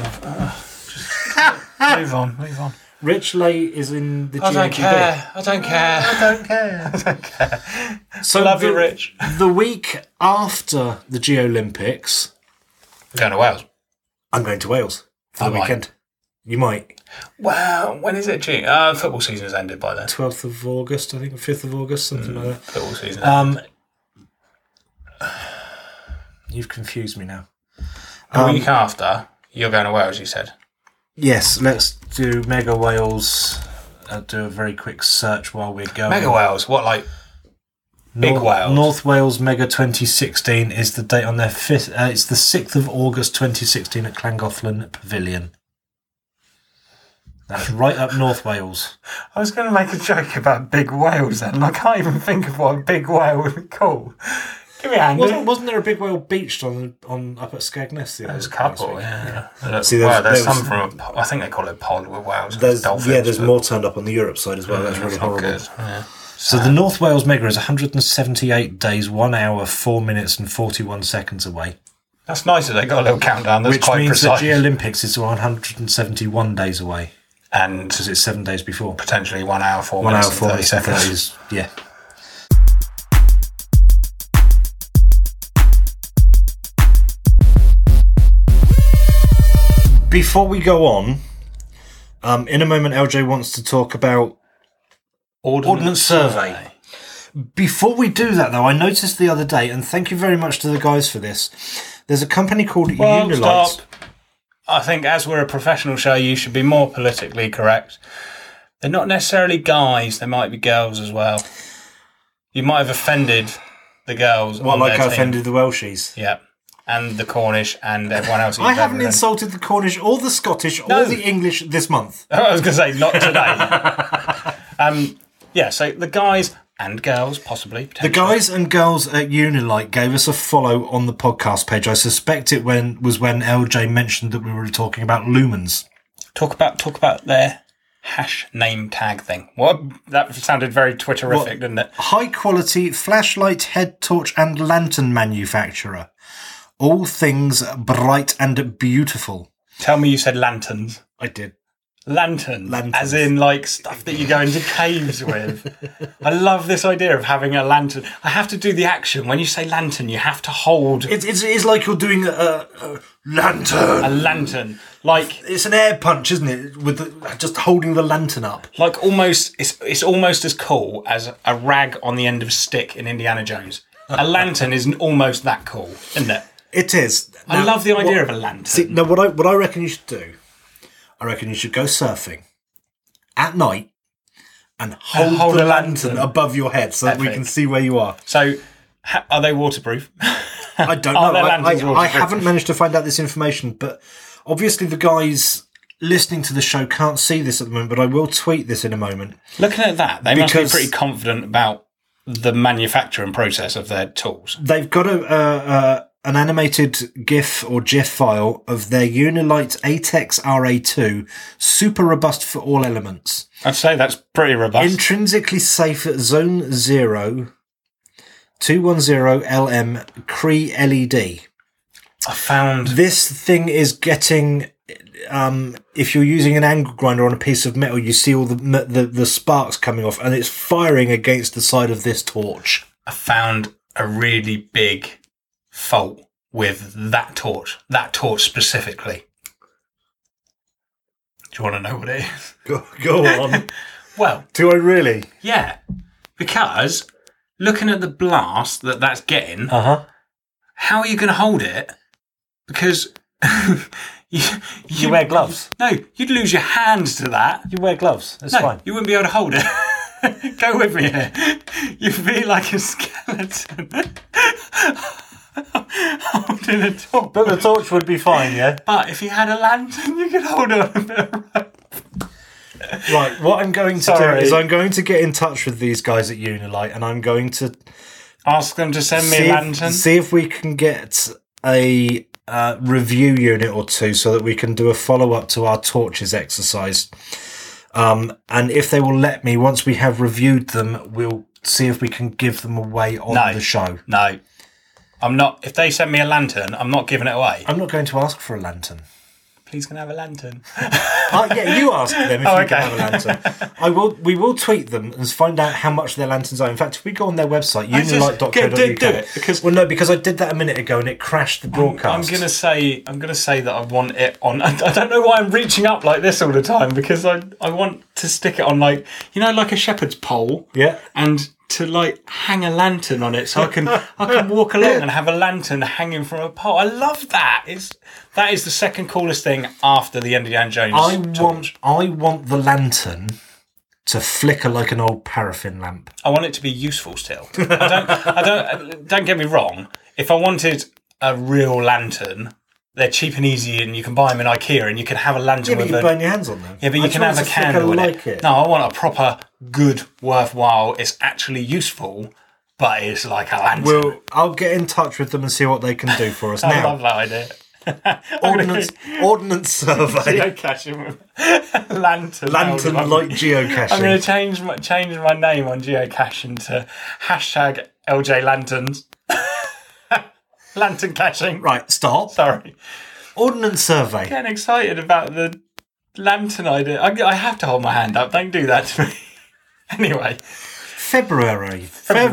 Move on. Rich Lay is in the GHB. I don't care. So love you, Rich. The week after the Geolympics, we're going to Wales. I'm going to Wales for the weekend. You might. Well, when is it due? Football season has ended by then. 12th of August, I think, 5th of August, something like that. Football season. You've confused me now. The week after, you're going to Wales, you said. Yes, let's do Mega Wales. Do a very quick search while we're going. Mega Wales? What, like Big Wales? North Wales Mega 2016 is the date on their 5th. It's the 6th of August 2016 at Llangollen Pavilion. That's right up North Wales. I was going to make a joke about Big Wales then, and I can't even think of what a big whale would be called. Give me a hand. Wasn't there a big whale beached on up at Skegness? There's a couple, yeah. See, there's some from I think they call it pond with whales. There's more turned up on the Europe side as well. That's really horrible. Good. Yeah. So the North Wales Mega is 178 days, 1 hour, 4 minutes and 41 seconds away. That's nice that they got a little countdown. That's quite means precise. the Geolympics is 171 days away. And because it's 7 days before. Potentially 1 hour, 4 minutes, 30 seconds. Yeah. Before we go on, in a moment, LJ wants to talk about Ordnance Survey. Before we do that, though, I noticed the other day, and thank you very much to the guys for this, there's a company called Unilite. Stop. I think as we're a professional show, you should be more politically correct. They're not necessarily guys, they might be girls as well. You might have offended the girls. Well, like I offended the Welshies. Yeah. and the Cornish and everyone else. I haven't insulted the Cornish or the Scottish or the English this month. I was going to say, not today. So the guys and girls, possibly. The guys and girls at Unilite gave us a follow on the podcast page. I suspect it was when LJ mentioned that we were talking about lumens. Talk about their hash name tag thing. What? That sounded very Twitterific, didn't it? High quality flashlight, head torch and lantern manufacturer. All things bright and beautiful. Tell me you said lanterns. I did. Lanterns. As in, like, stuff that you go into caves with. I love this idea of having a lantern. I have to do the action. When you say lantern, you have to hold... It's like you're doing a lantern. A lantern. Like... It's an air punch, isn't it? With just holding the lantern up. Like, almost... It's almost as cool as a rag on the end of a stick in Indiana Jones. A lantern is almost that cool, isn't it? It is. I love the idea of a lantern. See, now, what I reckon you should do... I reckon you should go surfing at night and hold the lantern above your head so that we can see where you are. So, are they waterproof? I don't know. I haven't managed to find out this information, but obviously the guys listening to the show can't see this at the moment, but I will tweet this in a moment. Looking at that, they must be pretty confident about the manufacturing process of their tools. They've got an animated GIF or GIF file of their Unilite ATEX RA2, super robust for all elements. I'd say that's pretty robust. Intrinsically safe at Zone 0, 210LM Cree LED. I found... This thing is getting... if you're using an angle grinder on a piece of metal, you see all the sparks coming off, and it's firing against the side of this torch. I found a really big... fault with that torch specifically. Do you want to know what it is? Go on. Well, do I really? Yeah, because looking at the blast that's getting, how are you going to hold it? Because you wear gloves. No, you'd lose your hands to that. You wear gloves. That's fine. You wouldn't be able to hold it. Go with me here. You'd be like a skeleton. Holding a torch. But the torch would be fine, yeah? But if you had a lantern, you could hold on a bit of rope. Right, what I'm going to do is I'm going to get in touch with these guys at Unilite and I'm going to... ask them to send me a lantern? See if we can get a review unit or two so that we can do a follow-up to our torches exercise. And if they will let me, once we have reviewed them, we'll see if we can give them away on the show. No. I'm not. If they send me a lantern, I'm not giving it away. I'm not going to ask for a lantern. Please can I have a lantern? Yeah, you ask them if you can have a lantern. We will tweet them and find out how much their lanterns are. In fact, if we go on their website, unilite.co.uk. Do it because I did that a minute ago and it crashed the broadcast. I'm gonna say that I want it on. I don't know why I'm reaching up like this all the time because I want to stick it on like a shepherd's pole. Yeah. And to like hang a lantern on it so I can walk along and have a lantern hanging from a pole. I love that. That is the second coolest thing after the Indiana Jones torch. I want the lantern to flicker like an old paraffin lamp. I want it to be useful still. Don't get me wrong. If I wanted a real lantern, they're cheap and easy and you can buy them in IKEA and you can have a lantern with you burn your hands on them. Yeah, but you can have a candle in it. No, I want a proper, good, worthwhile, it's actually useful, but it's like a lantern. Well, I'll get in touch with them and see what they can do for us. I love that idea. Ordnance survey. Geocaching with lantern like geocaching. I'm going to change my name on geocaching to #LJ Lanterns. Lantern caching. Right, stop. Sorry. Ordnance survey. Getting excited about the lantern idea. I have to hold my hand up. Don't do that to me. Anyway. February.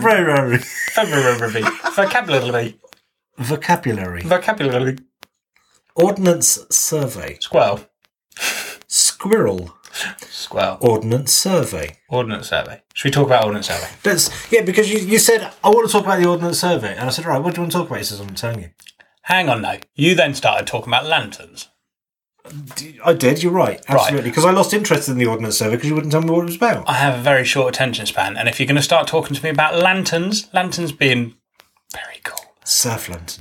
Vocabulary. Ordnance survey. Squirrel. Ordnance survey. Should we talk about ordnance survey? Because you said, I want to talk about the ordnance survey. And I said, right, what do you want to talk about? He says, I'm telling you. Hang on now. You then started talking about lanterns. I did, you're right. Absolutely. Because I lost interest in the ordnance survey because you wouldn't tell me what it was about. I have a very short attention span. And if you're going to start talking to me about lanterns being very cool. Surf lantern.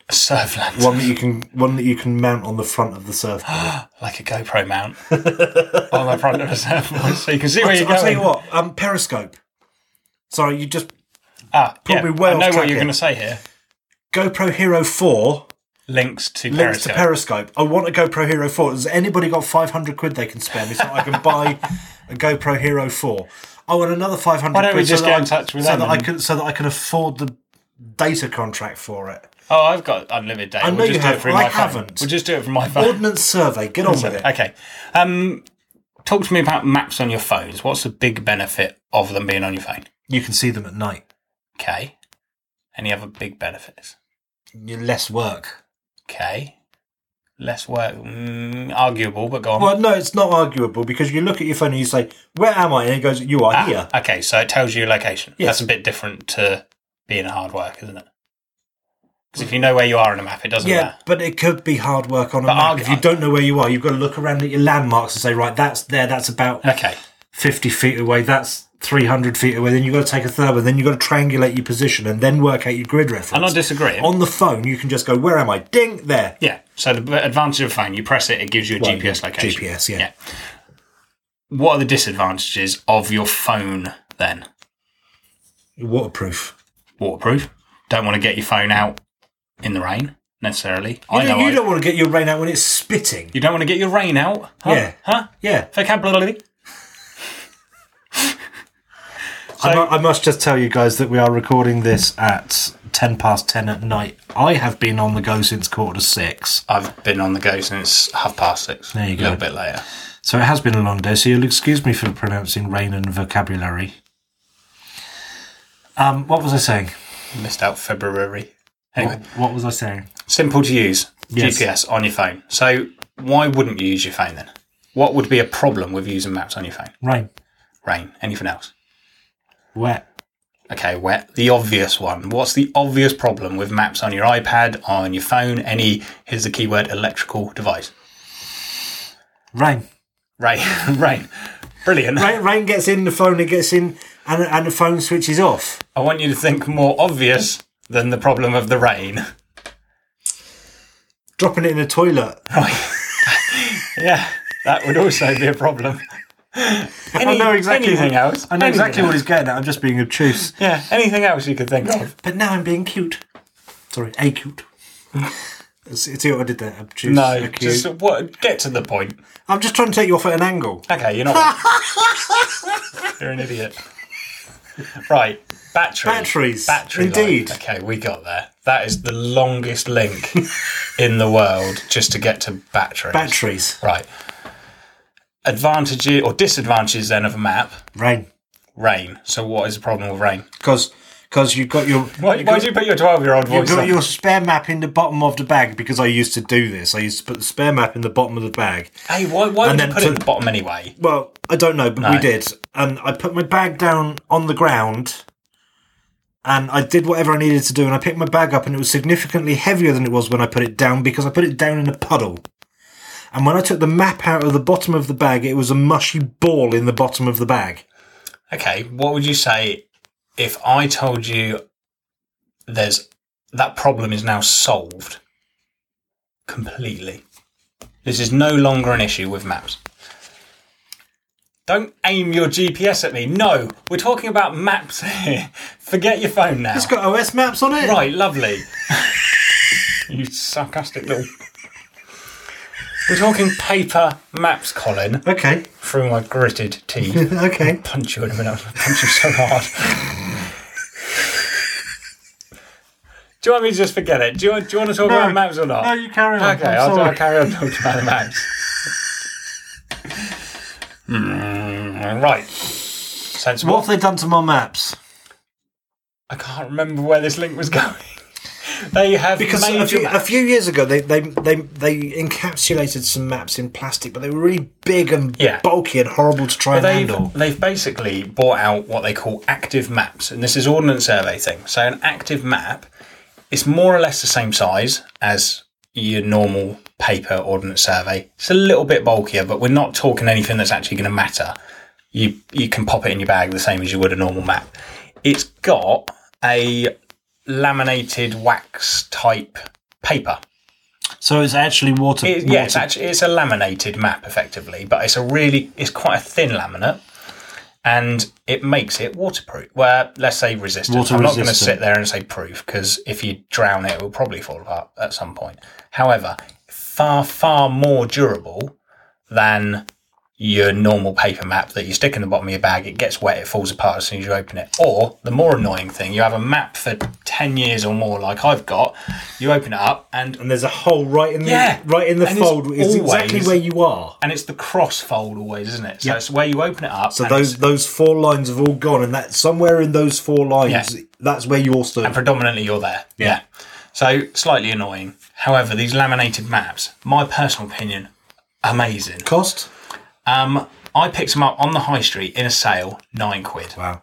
A surf lantern. one that you can mount on the front of the surfboard. Like a GoPro mount on the front of the surfboard, so you can see where you're going. I'll tell you what, Periscope. Sorry, you just probably way I off know track what you're here. going to say here. GoPro Hero 4 Links to Periscope. I want a GoPro Hero 4. Has anybody got 500 quid they can spare me so I can buy a GoPro Hero 4? I want another 500 Why don't we quid just get in touch with them so that I can afford the data contract for it. Oh, I've got unlimited data. I know We'll you just do have. it through I my phone. haven't. We'll just do it from my phone. Ordnance Survey. Get on with it. Okay. Talk to me about maps on your phones. What's the big benefit of them being on your phone? You can see them at night. Okay. Any other big benefits? Less work. Okay. Less work. Arguable, but go on. Well, no, it's not arguable because you look at your phone and you say, "Where am I?" and it goes, "You are here." Okay, so it tells you your location. Yes. That's a bit different to being a hard work, isn't it? Because if you know where you are on a map, it doesn't matter. But it could be hard work on a map. If you don't know where you are, you've got to look around at your landmarks and say, right, that's there, that's about 50 feet away, that's 300 feet away, then you've got to take a third one, then you've got to triangulate your position and then work out your grid reference. I'm not disagreeing. On the phone, you can just go, where am I? Ding, there. Yeah, so the advantage of a phone, you press it, it gives you a GPS location. GPS, yeah. What are the disadvantages of your phone then? Waterproof. Waterproof. Don't want to get your phone out in the rain, necessarily. You don't want to get your rain out when it's spitting. You don't want to get your rain out? Huh? Yeah. Huh? Yeah. Vocabulary. I must just tell you guys that we are recording this at 10 past 10 at night. I have been on the go since 5:45. I've been on the go since 6:30. There you go. A little bit later. So it has been a long day, so you'll excuse me for pronouncing rain and vocabulary. What was I saying? Missed out February. Anyway. What was I saying? Simple to use. Yes. GPS on your phone. So why wouldn't you use your phone then? What would be a problem with using maps on your phone? Rain. Rain. Anything else? Wet. Okay, wet. The obvious one. What's the obvious problem with maps on your iPad, on your phone, here's the keyword, electrical device? Rain. Rain. Rain. Brilliant. Rain gets in the phone, it gets in, and the phone switches off. I want you to think more obvious than the problem of the rain. Dropping it in the toilet. Right. Yeah, that would also be a problem. I know exactly anything else. I know exactly what he's getting at. I'm just being obtuse. Yeah, anything else you could think of. But now I'm being cute. Sorry, cute. See what I did there? Obtuse, No, just get to the point. I'm just trying to take you off at an angle. Okay, you're not. You're an idiot. Right, batteries. Batteries, indeed. Life. Okay, we got there. That is the longest link in the world just to get to batteries. Batteries. Right. Advantages or disadvantages then of a map? Rain. So what is the problem with rain? Because you've got your... Why did you put your 12-year-old voice You've got on? your spare map in the bottom of the bag, because I used to do this. I used to put the spare map in the bottom of the bag. Hey, why would you put it in the bottom anyway? Well, I don't know, but we did. And I put my bag down on the ground, and I did whatever I needed to do, and I picked my bag up, and it was significantly heavier than it was when I put it down, because I put it down in a puddle. And when I took the map out of the bottom of the bag, it was a mushy ball in the bottom of the bag. Okay, what would you say if I told you that problem is now solved completely? This is no longer an issue with maps. Don't aim your GPS at me. No, we're talking about maps here. Forget your phone now. It's got OS maps on it. Right, lovely. You sarcastic little... We're talking paper maps, Colin. Okay. Through my gritted teeth. Okay. I'll punch you in a minute. I'll punch you so hard. Do you want me to just forget it? Do you want to talk about maps or not? No, you carry on. Okay, I'll carry on talking about the maps. Right. Sensible. What have they done to my maps? I can't remember where this link was going. They have because a few years ago they encapsulated some maps in plastic, but they were really big and bulky and horrible to try and handle. They've basically bought out what they call active maps, and this is Ordnance Survey thing. So an active map is more or less the same size as your normal paper Ordnance Survey. It's a little bit bulkier, but we're not talking anything that's actually going to matter. You can pop it in your bag the same as you would a normal map. It's got a laminated wax type paper. So it's actually water. Yeah, it's a laminated map effectively, but it's quite a thin laminate, and it makes it waterproof. Well, let's say resistant. I'm not going to sit there and say proof, because if you drown it, it will probably fall apart at some point. However, far, far more durable than your normal paper map that you stick in the bottom of your bag. It gets wet, it falls apart as soon as you open it. Or, the more annoying thing, you have a map for 10 years or more like I've got, you open it up and there's a hole right in the fold. It's exactly where you are. And it's the cross fold always, isn't it? So it's where you open it up. So those 4 lines have all gone, and that somewhere in those 4 lines, that's where you're stood. And predominantly you're there. Yeah. So, slightly annoying. However, these laminated maps, my personal opinion, amazing. Cost? I picked them up on the high street in a sale, £9. Wow.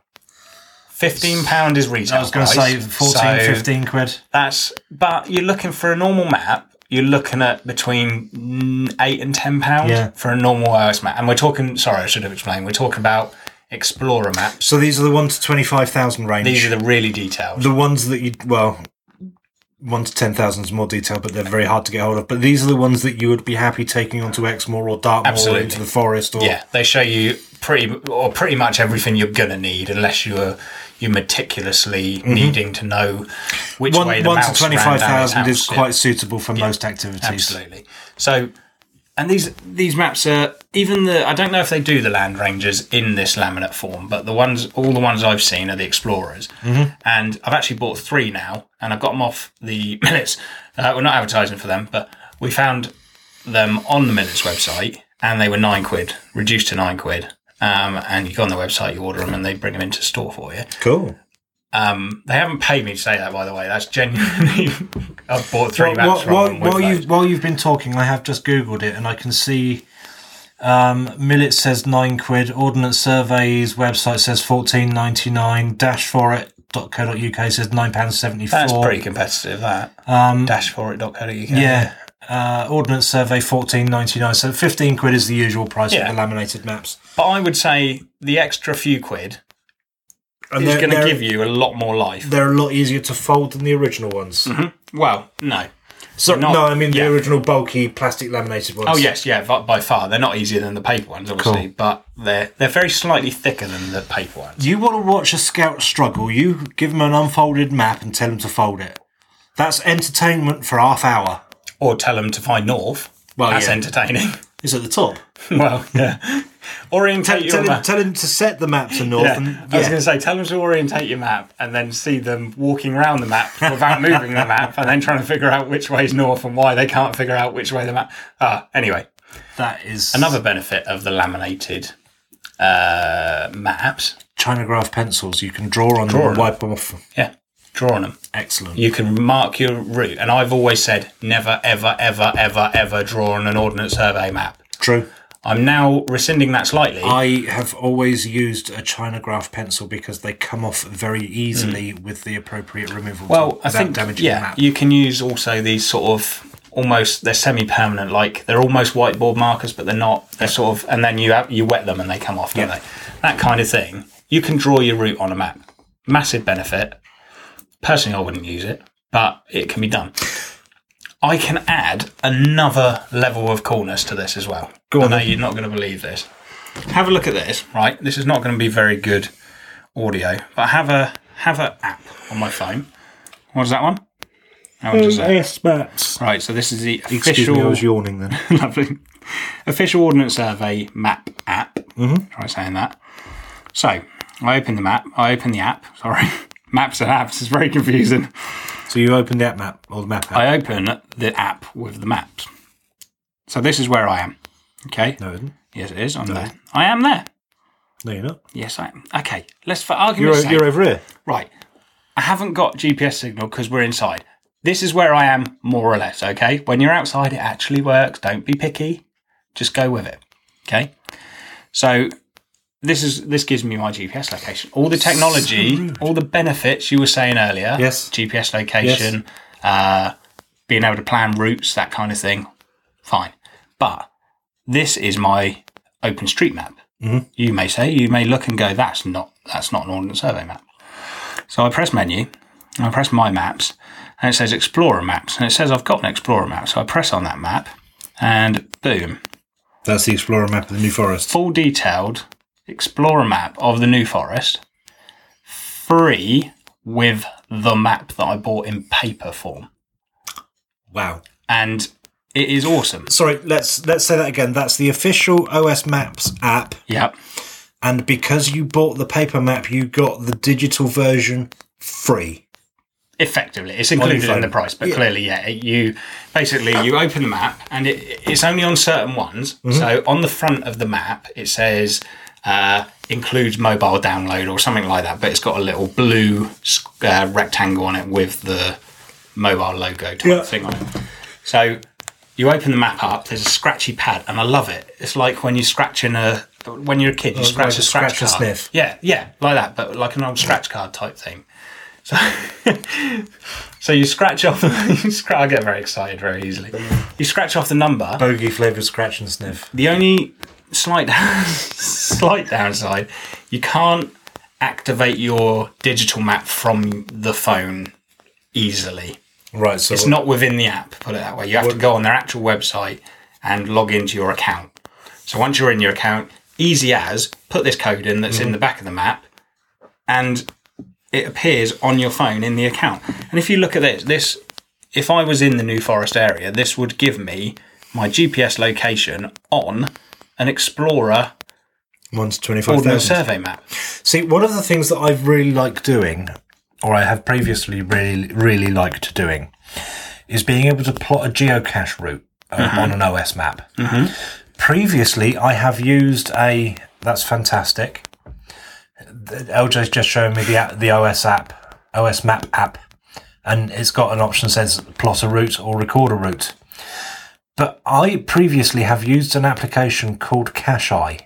£15 is retail. I was going to say 14, 15 quid. But you're looking for a normal map, you're looking at between £8 and £10 for a normal iOS map. And we're talking, sorry, I should have explained, we're talking about Explorer maps. So these are the 1 to 25,000 range. These are the really detailed. The ones that 1 to 10,000 is more detailed, but they're very hard to get hold of. But these are the ones that you would be happy taking onto Exmoor or Dartmoor or into the forest. Or they show you pretty much everything you're gonna need, unless you're meticulously needing to know which way the mouse 1 to 25,000 is house. quite suitable for most activities. Absolutely. So, and these maps are I don't know if they do the Land Rangers in this laminate form, but all the ones I've seen are the Explorers, and I've actually bought 3 now, and I've got them off the Millets. We're not advertising for them, but we found them on the Millets website, and they were £9, reduced to £9. And you go on the website, you order them, and they bring them into store for you. Cool. They haven't paid me to say that, by the way. That's genuinely. I've bought 3 maps from them. While you've been talking, I have just Googled it, and I can see Millet says £9. Ordnance Survey's website says $14.99. Dashforit.co.uk says £9.74. That's pretty competitive. That Dashforit.co.uk. Yeah. Ordnance Survey £14.99. So £15 is the usual price for the laminated maps. But I would say the extra few quid is going to give you a lot more life. They're a lot easier to fold than the original ones. Mm-hmm. Well, no. The original bulky plastic laminated ones. Oh, yes, by far. They're not easier than the paper ones, obviously, but they're very slightly thicker than the paper ones. You want to watch a scout struggle, you give them an unfolded map and tell them to fold it. That's entertainment for half hour. Or tell them to find north. Well, that's entertaining. It's at the top. Well, yeah. Orientate your map. Tell him to set the map to north. I was going to say, tell them to orientate your map and then see them walking around the map without moving the map and then trying to figure out which way is north and why they can't figure out which way the map... Anyway. That is... Another benefit of the laminated maps. Chinagraph pencils. You can draw on them and wipe them off. Yeah. Draw on them. Excellent. You can mark your route. And I've always said, never, ever, ever, ever, ever draw on an Ordnance Survey map. True. I'm now rescinding that slightly. I have always used a Chinagraph pencil because they come off very easily with the appropriate removal tool without damaging the map. You can use also these sort of they're semi-permanent, like they're almost whiteboard markers, but they're not. They're sort of, and then you wet them and they come off, don't they? That kind of thing. You can draw your route on a map. Massive benefit. Personally, I wouldn't use it, but it can be done. I can add another level of coolness to this as well. Go on. I know you're not going to believe this. Have a look at this, right? This is not going to be very good audio, but I have an app on my phone. What is that one? How does that? Maps. Right, so this is the official... Excuse me, I was yawning then. Lovely. Official Ordnance Survey map app. Mm-hmm. Try saying that. So, I open the app, sorry. Maps and apps is very confusing. So you open the map or the map app? I open the app with the maps. So this is where I am. Okay? No, it isn't. Yes, it is. I'm there. I am there. No, you're not. Yes, I am. Okay, let's for argument's sake. You're over here. Right. I haven't got GPS signal because we're inside. This is where I am, more or less, okay? When you're outside, it actually works. Don't be picky. Just go with it. Okay? So... This gives me my GPS location. All the technology, all the benefits you were saying earlier. Yes. GPS location, being able to plan routes, that kind of thing. Fine. But this is my OpenStreetMap. Mm-hmm. You may look and go, that's not an Ordnance Survey map. So I press menu, and I press My Maps, and it says Explorer Maps, and it says I've got an Explorer map. So I press on that map, and boom. That's the Explorer map of the New Forest. Full detailed Explorer map of the New Forest, free with the map that I bought in paper form. Wow. And it is awesome. Sorry, let's say that again. That's the official OS Maps app. Yep. And because you bought the paper map, you got the digital version free. Effectively, it's included in the price, but clearly, you open the map, and it's only on certain ones. Mm-hmm. So on the front of the map, it says includes mobile download or something like that, but it's got a little blue rectangle on it with the mobile logo type thing on it. So you open the map up, there's a scratchy pad, and I love it. It's like when when you're a kid, you scratch a scratch card. Sniff. Yeah, like that, but like an old scratch card type thing. So you scratch off. I get very excited very easily. You scratch off the number. Bogey flavoured scratch and sniff. The only slight downside, you can't activate your digital map from the phone easily. Right, so it's not within the app. Put it that way. You have to go on their actual website and log into your account. So once you're in your account, easy as put this code in that's in the back of the map, and it appears on your phone in the account. And if you look at this, if I was in the New Forest area, this would give me my GPS location on an Explorer 1 to 25,000 Ordnance Survey map. See, one of the things that I've really liked doing, or I have previously really liked doing, is being able to plot a geocache route on an OS map. Mm-hmm. Previously, I have used that's fantastic. LJ's just showing me the OS Map app, and it's got an option that says plot a route or record a route. But I previously have used an application called CacheEye,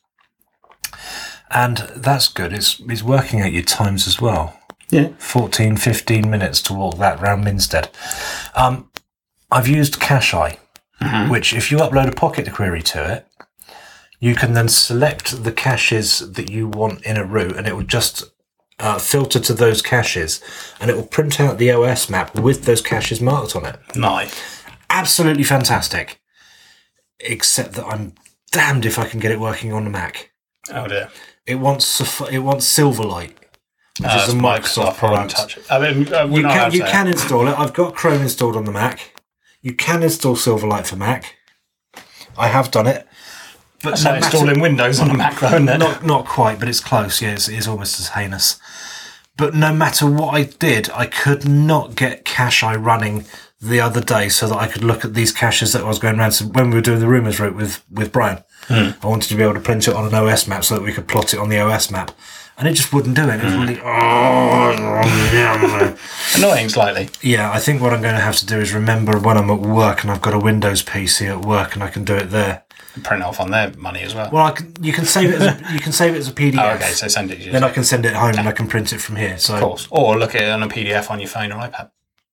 and that's good. It's working at your times as well. Yeah, 14, 15 minutes to walk that round Minstead. I've used CacheEye, which if you upload a Pocket query to it, you can then select the caches that you want in a route, and it will just filter to those caches, and it will print out the OS map with those caches marked on it. Nice. Absolutely fantastic. Except that I'm damned if I can get it working on the Mac. Oh dear. It wants Silverlight, which is a Microsoft product. You can install it. I've got Chrome installed on the Mac. You can install Silverlight for Mac. I have done it. But that's installing Windows on a Mac, though, isn't it? Not quite, but it's close. Yeah, it's almost as heinous. But no matter what I did, I could not get CacheEye running the other day so that I could look at these caches that I was going around. So when we were doing the rumours route with Brian, I wanted to be able to print it on an OS map so that we could plot it on the OS map. And it just wouldn't do it. It was really... annoying slightly. Yeah, I think what I'm going to have to do is remember when I'm at work and I've got a Windows PC at work and I can do it there. Print it off on their money as well. Well, you can save it as a PDF. Oh, okay, so send it to you. Then I can send it home and I can print it from here. So. Of course. Or look at it on a PDF on your phone or iPad.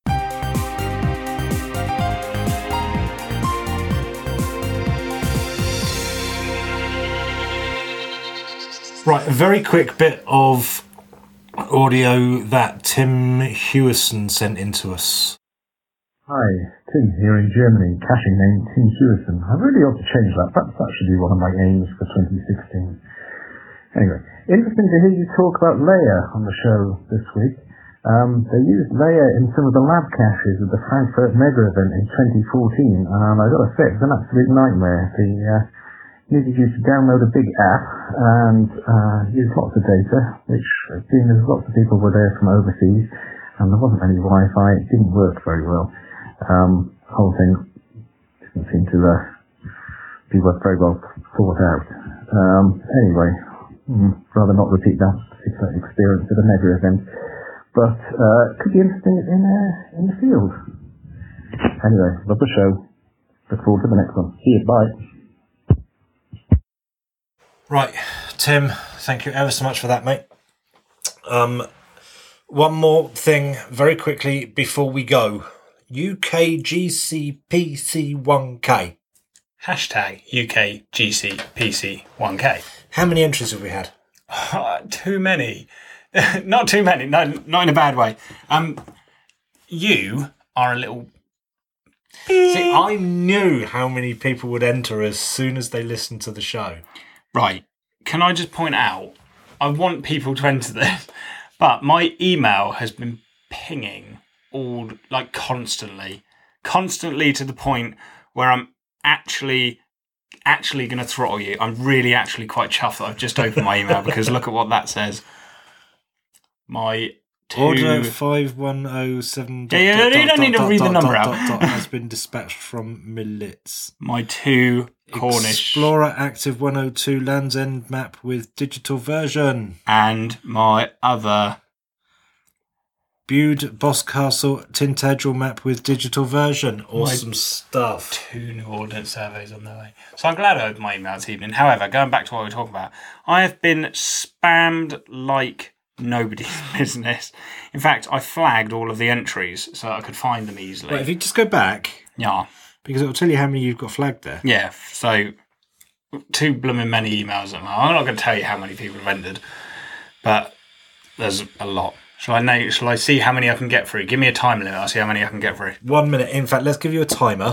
Right, a very quick bit of audio that Tim Hewison sent in to us. Hi, Tim here in Germany, caching name Tim Hewison. I really ought to change that. Perhaps that should be one of my aims for 2016. Anyway, interesting to hear you talk about Leia on the show this week. They used Leia in some of the lab caches of the Frankfurt Mega event in 2014, and I got to say, it was an absolute nightmare. Needed you to download a big app and use lots of data, which, being as lots of people were there from overseas, and there wasn't any Wi-Fi, it didn't work very well. The whole thing didn't seem to be very well thought out. Anyway, rather not repeat that particular experience at a mega event, but could be interesting in the field. Anyway, love the show. Look forward to the next one. See you. Bye. Right, Tim, thank you ever so much for that, mate. One more thing very quickly before we go. UKGCPC1K. Hashtag UKGCPC1K. How many entries have we had? Too many. Not too many. No, not in a bad way. you are a little... See, I knew how many people would enter as soon as they listened to the show. Right. Can I just point out, I want people to enter this, but my email has been pinging constantly to the point where I'm actually going to throttle you. I'm really actually quite chuffed that I've just opened my email because look at what that says. My Order 5107. Yeah, you don't need to read the number out. Has been dispatched from Militz. My 2 Cornish. Explorer Active 102 Land's End map with digital version. And my other... Bude Boscastle Tintagel map with digital version. Awesome stuff. 2 New Ordnance surveys on the way. So I'm glad I opened my email this evening. However, going back to what we were talking about, I have been spammed like nobody's business. In fact, I flagged all of the entries so I could find them easily. Right, if you just go back, yeah, because it'll tell you how many you've got flagged there. Yeah, so 2 blooming many emails. I'm not going to tell you how many people have entered, but there's a lot. Shall I see how many I can get through? Give me a time limit. I'll see how many I can get through. 1 minute. In fact, let's give you a timer.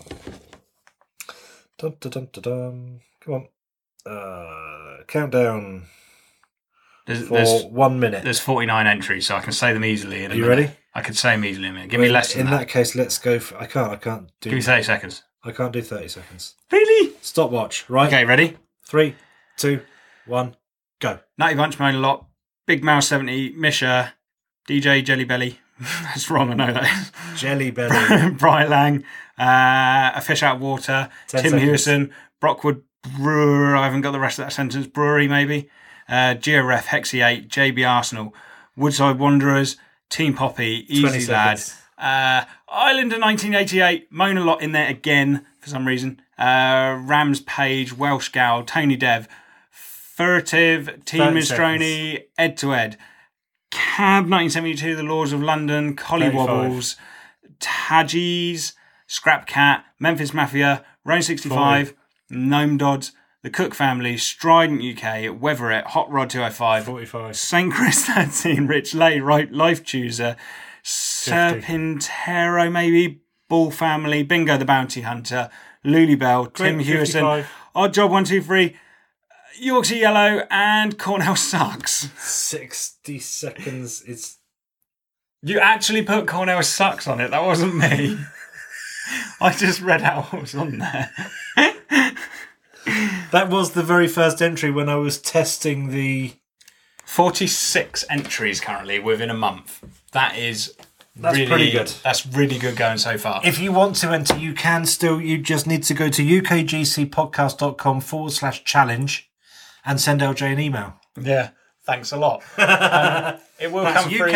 Dum, dum, dum, dum, dum. Come on. Countdown. For 1 minute. There's 49 entries, so I can say them easily in a minute. You ready? I can say them easily in a minute. Give me less than that. In that case, let's go for... I can't do... Give me 30 seconds. I can't do 30 seconds. Really? Stopwatch, right? Okay, ready? 3, 2, 1, go. Nutty Bunch, Moan a Lot, Big Mouse 70, Misha, DJ Jelly Belly. That's wrong, I know that. Jelly Belly. Brian Lang, A Fish Out of Water, Tim Hewison, Brockwood Brewer, I haven't got the rest of that sentence, Brewery maybe, GeoRef, Hexy 8, JB Arsenal, Woodside Wanderers, Team Poppy, Easy Lad, Islander 1988, Moan a Lot in there again for some reason, Rams Page, Welsh Gal, Tony Dev, Furtive, Team Mistroni, Ed to Ed, Cab 1972, The Laws of London, Collywobbles, Tadgies, Scrap Cat, Memphis Mafia, Roan 65, Gnome Dodds, The Cook Family, Strident UK, Weatheret, Hot Rod 205, 45, St. Chris 13, Rich Lay, Right Life Chooser, Serpentero maybe, Bull Family, Bingo the Bounty Hunter, Lulu Bell, Tim Hewison, Odd Job 123, Yorkshire Yellow, and Cornell Sucks. 60 seconds is... You actually put Cornell Sucks on it. That wasn't me. I just read out what was on there. That was the very first entry when I was testing the... 46 entries currently within a month. That's really, pretty good. That's really good going so far. If you want to enter, you can still. You just need to go to ukgcpodcast.com/challenge and send LJ an email. Yeah, thanks a lot. It will come through.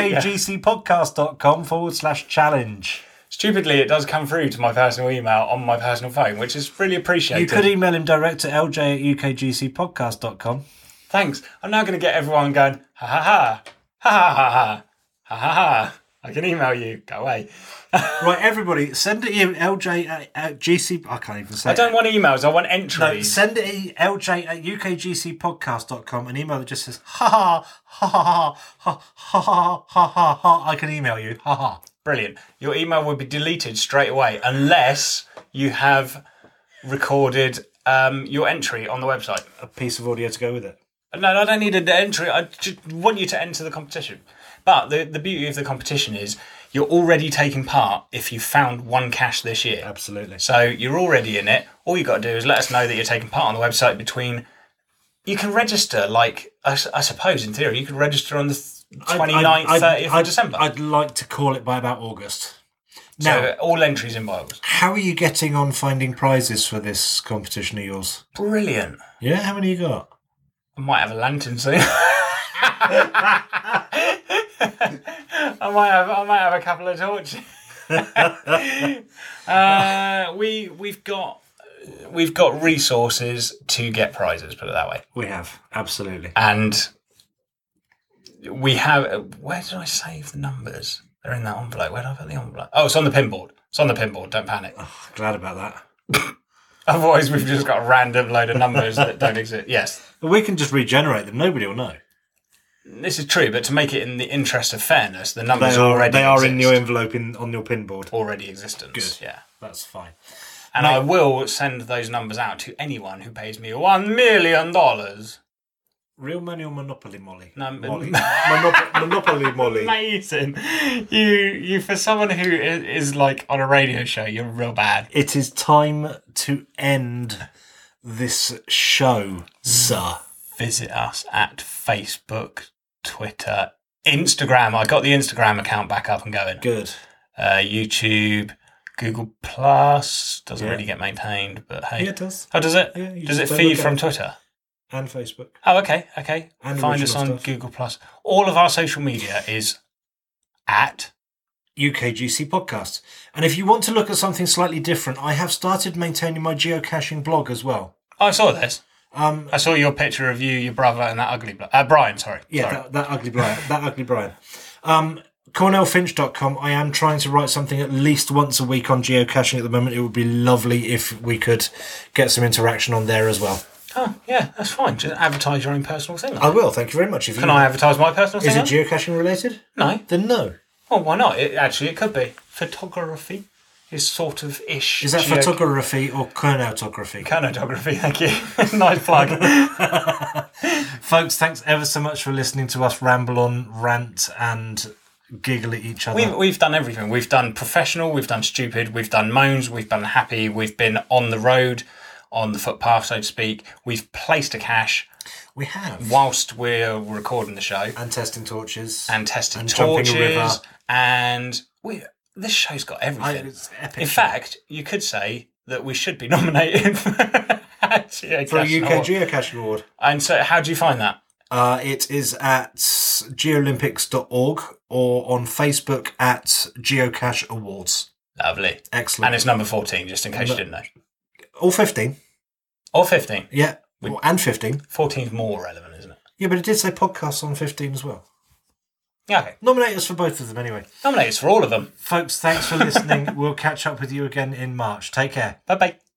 ukgcpodcast.com/challenge. Stupidly, it does come through to my personal email on my personal phone, which is really appreciated. You could email him direct to lj@ukgcpodcast.com. Thanks. I'm now going to get everyone going, ha ha ha, ha ha ha ha, ha ha ha. I can email you. Go away. Right, everybody, send it in LJ@GC... I can't even say I don't want emails. I want entries. No, send it in LJ@ukgcpodcast.com, an email that just says, ha ha ha ha ha ha ha ha ha. I can email you. Ha ha. Brilliant. Your email will be deleted straight away unless you have recorded your entry on the website. A piece of audio to go with it. No, I don't need an entry. I just want you to enter the competition. But the beauty of the competition is you're already taking part if you found one cache this year. Absolutely. So you're already in it. All you got to do is let us know that you're taking part on the website between... You can register, like, I suppose in theory, you could register on the 29th, 30th of December. I'd like to call it by about August. So Now, all entries in by August. how are you getting on finding prizes for this competition of yours? Brilliant. Yeah, how many you got? I might have a lantern soon. I might have a couple of torches. We've got resources to get prizes, put it that way. We have, absolutely. And we have... Where did I save the numbers? They're in that envelope. Where did I put the envelope? Oh, it's on the pinboard. It's on the pinboard. Don't panic. Oh, glad about that. Otherwise, we've just got a random load of numbers that don't exist. Yes. But we can just regenerate them. Nobody will know. this is true, but to make it in the interest of fairness, the numbers They already are exist. in your envelope on your pin board. Already existence. Good. Yeah. That's fine. And I will send those numbers out to anyone who pays me $1 million. Real money or Monopoly Molly? No, Molly. Monopoly Molly. Amazing. You for someone who is like on a radio show, you're real bad. It is time to end this show, sir. Visit us at Facebook, Twitter, Instagram. I got the Instagram account back up and going. Good. YouTube, Google Plus doesn't really get maintained, but hey. Yeah, it does. Oh, does it? Yeah, you does it just don't feed look from at it. Twitter? And Facebook. Oh, okay. And Find us original on stuff. Google Plus. All of our social media is at UKGC Podcast. And if you want to look at something slightly different, I have started maintaining my geocaching blog as well. Oh, I saw this. I saw your picture of you, your brother, and that ugly Brian. Sorry. Yeah, that ugly Brian. That ugly Brian. CornellFinch.com. I am trying to write something at least once a week on geocaching at the moment. It would be lovely if we could get some interaction on there as well. Oh, yeah, that's fine. Just advertise your own personal thing. I will. Thank you very much. Can I advertise my personal thing? Is it geocaching related? No. Then no. Well, why not? It could be. Photography is sort of ish. Is that photography or chronotography? Chronography, thank you. Nice plug. Folks, thanks ever so much for listening to us ramble on, rant, and giggle at each other. We've done everything. We've done professional, we've done stupid, we've done moans, we've done happy, we've been on the road, on the footpath, so to speak. We've placed a cache. We have. Whilst we're recording the show. And testing torches. And testing jumping a river. torches. And this show's got everything. It's epic. In fact, you could say that we should be nominated for a UK Geocaching Award. And so, how do you find that? It is at geolympics.org or on Facebook at Geocache Awards. Lovely. Excellent. And it's number 14, just in case you didn't know. Or 15. Or 15. Yeah. And 15. 14's more relevant, isn't it? Yeah, but it did say podcasts on 15 as well. Yeah, okay. Nominate us for both of them anyway. Nominate us for all of them. Folks, thanks for listening. We'll catch up with you again in March. Take care. Bye-bye.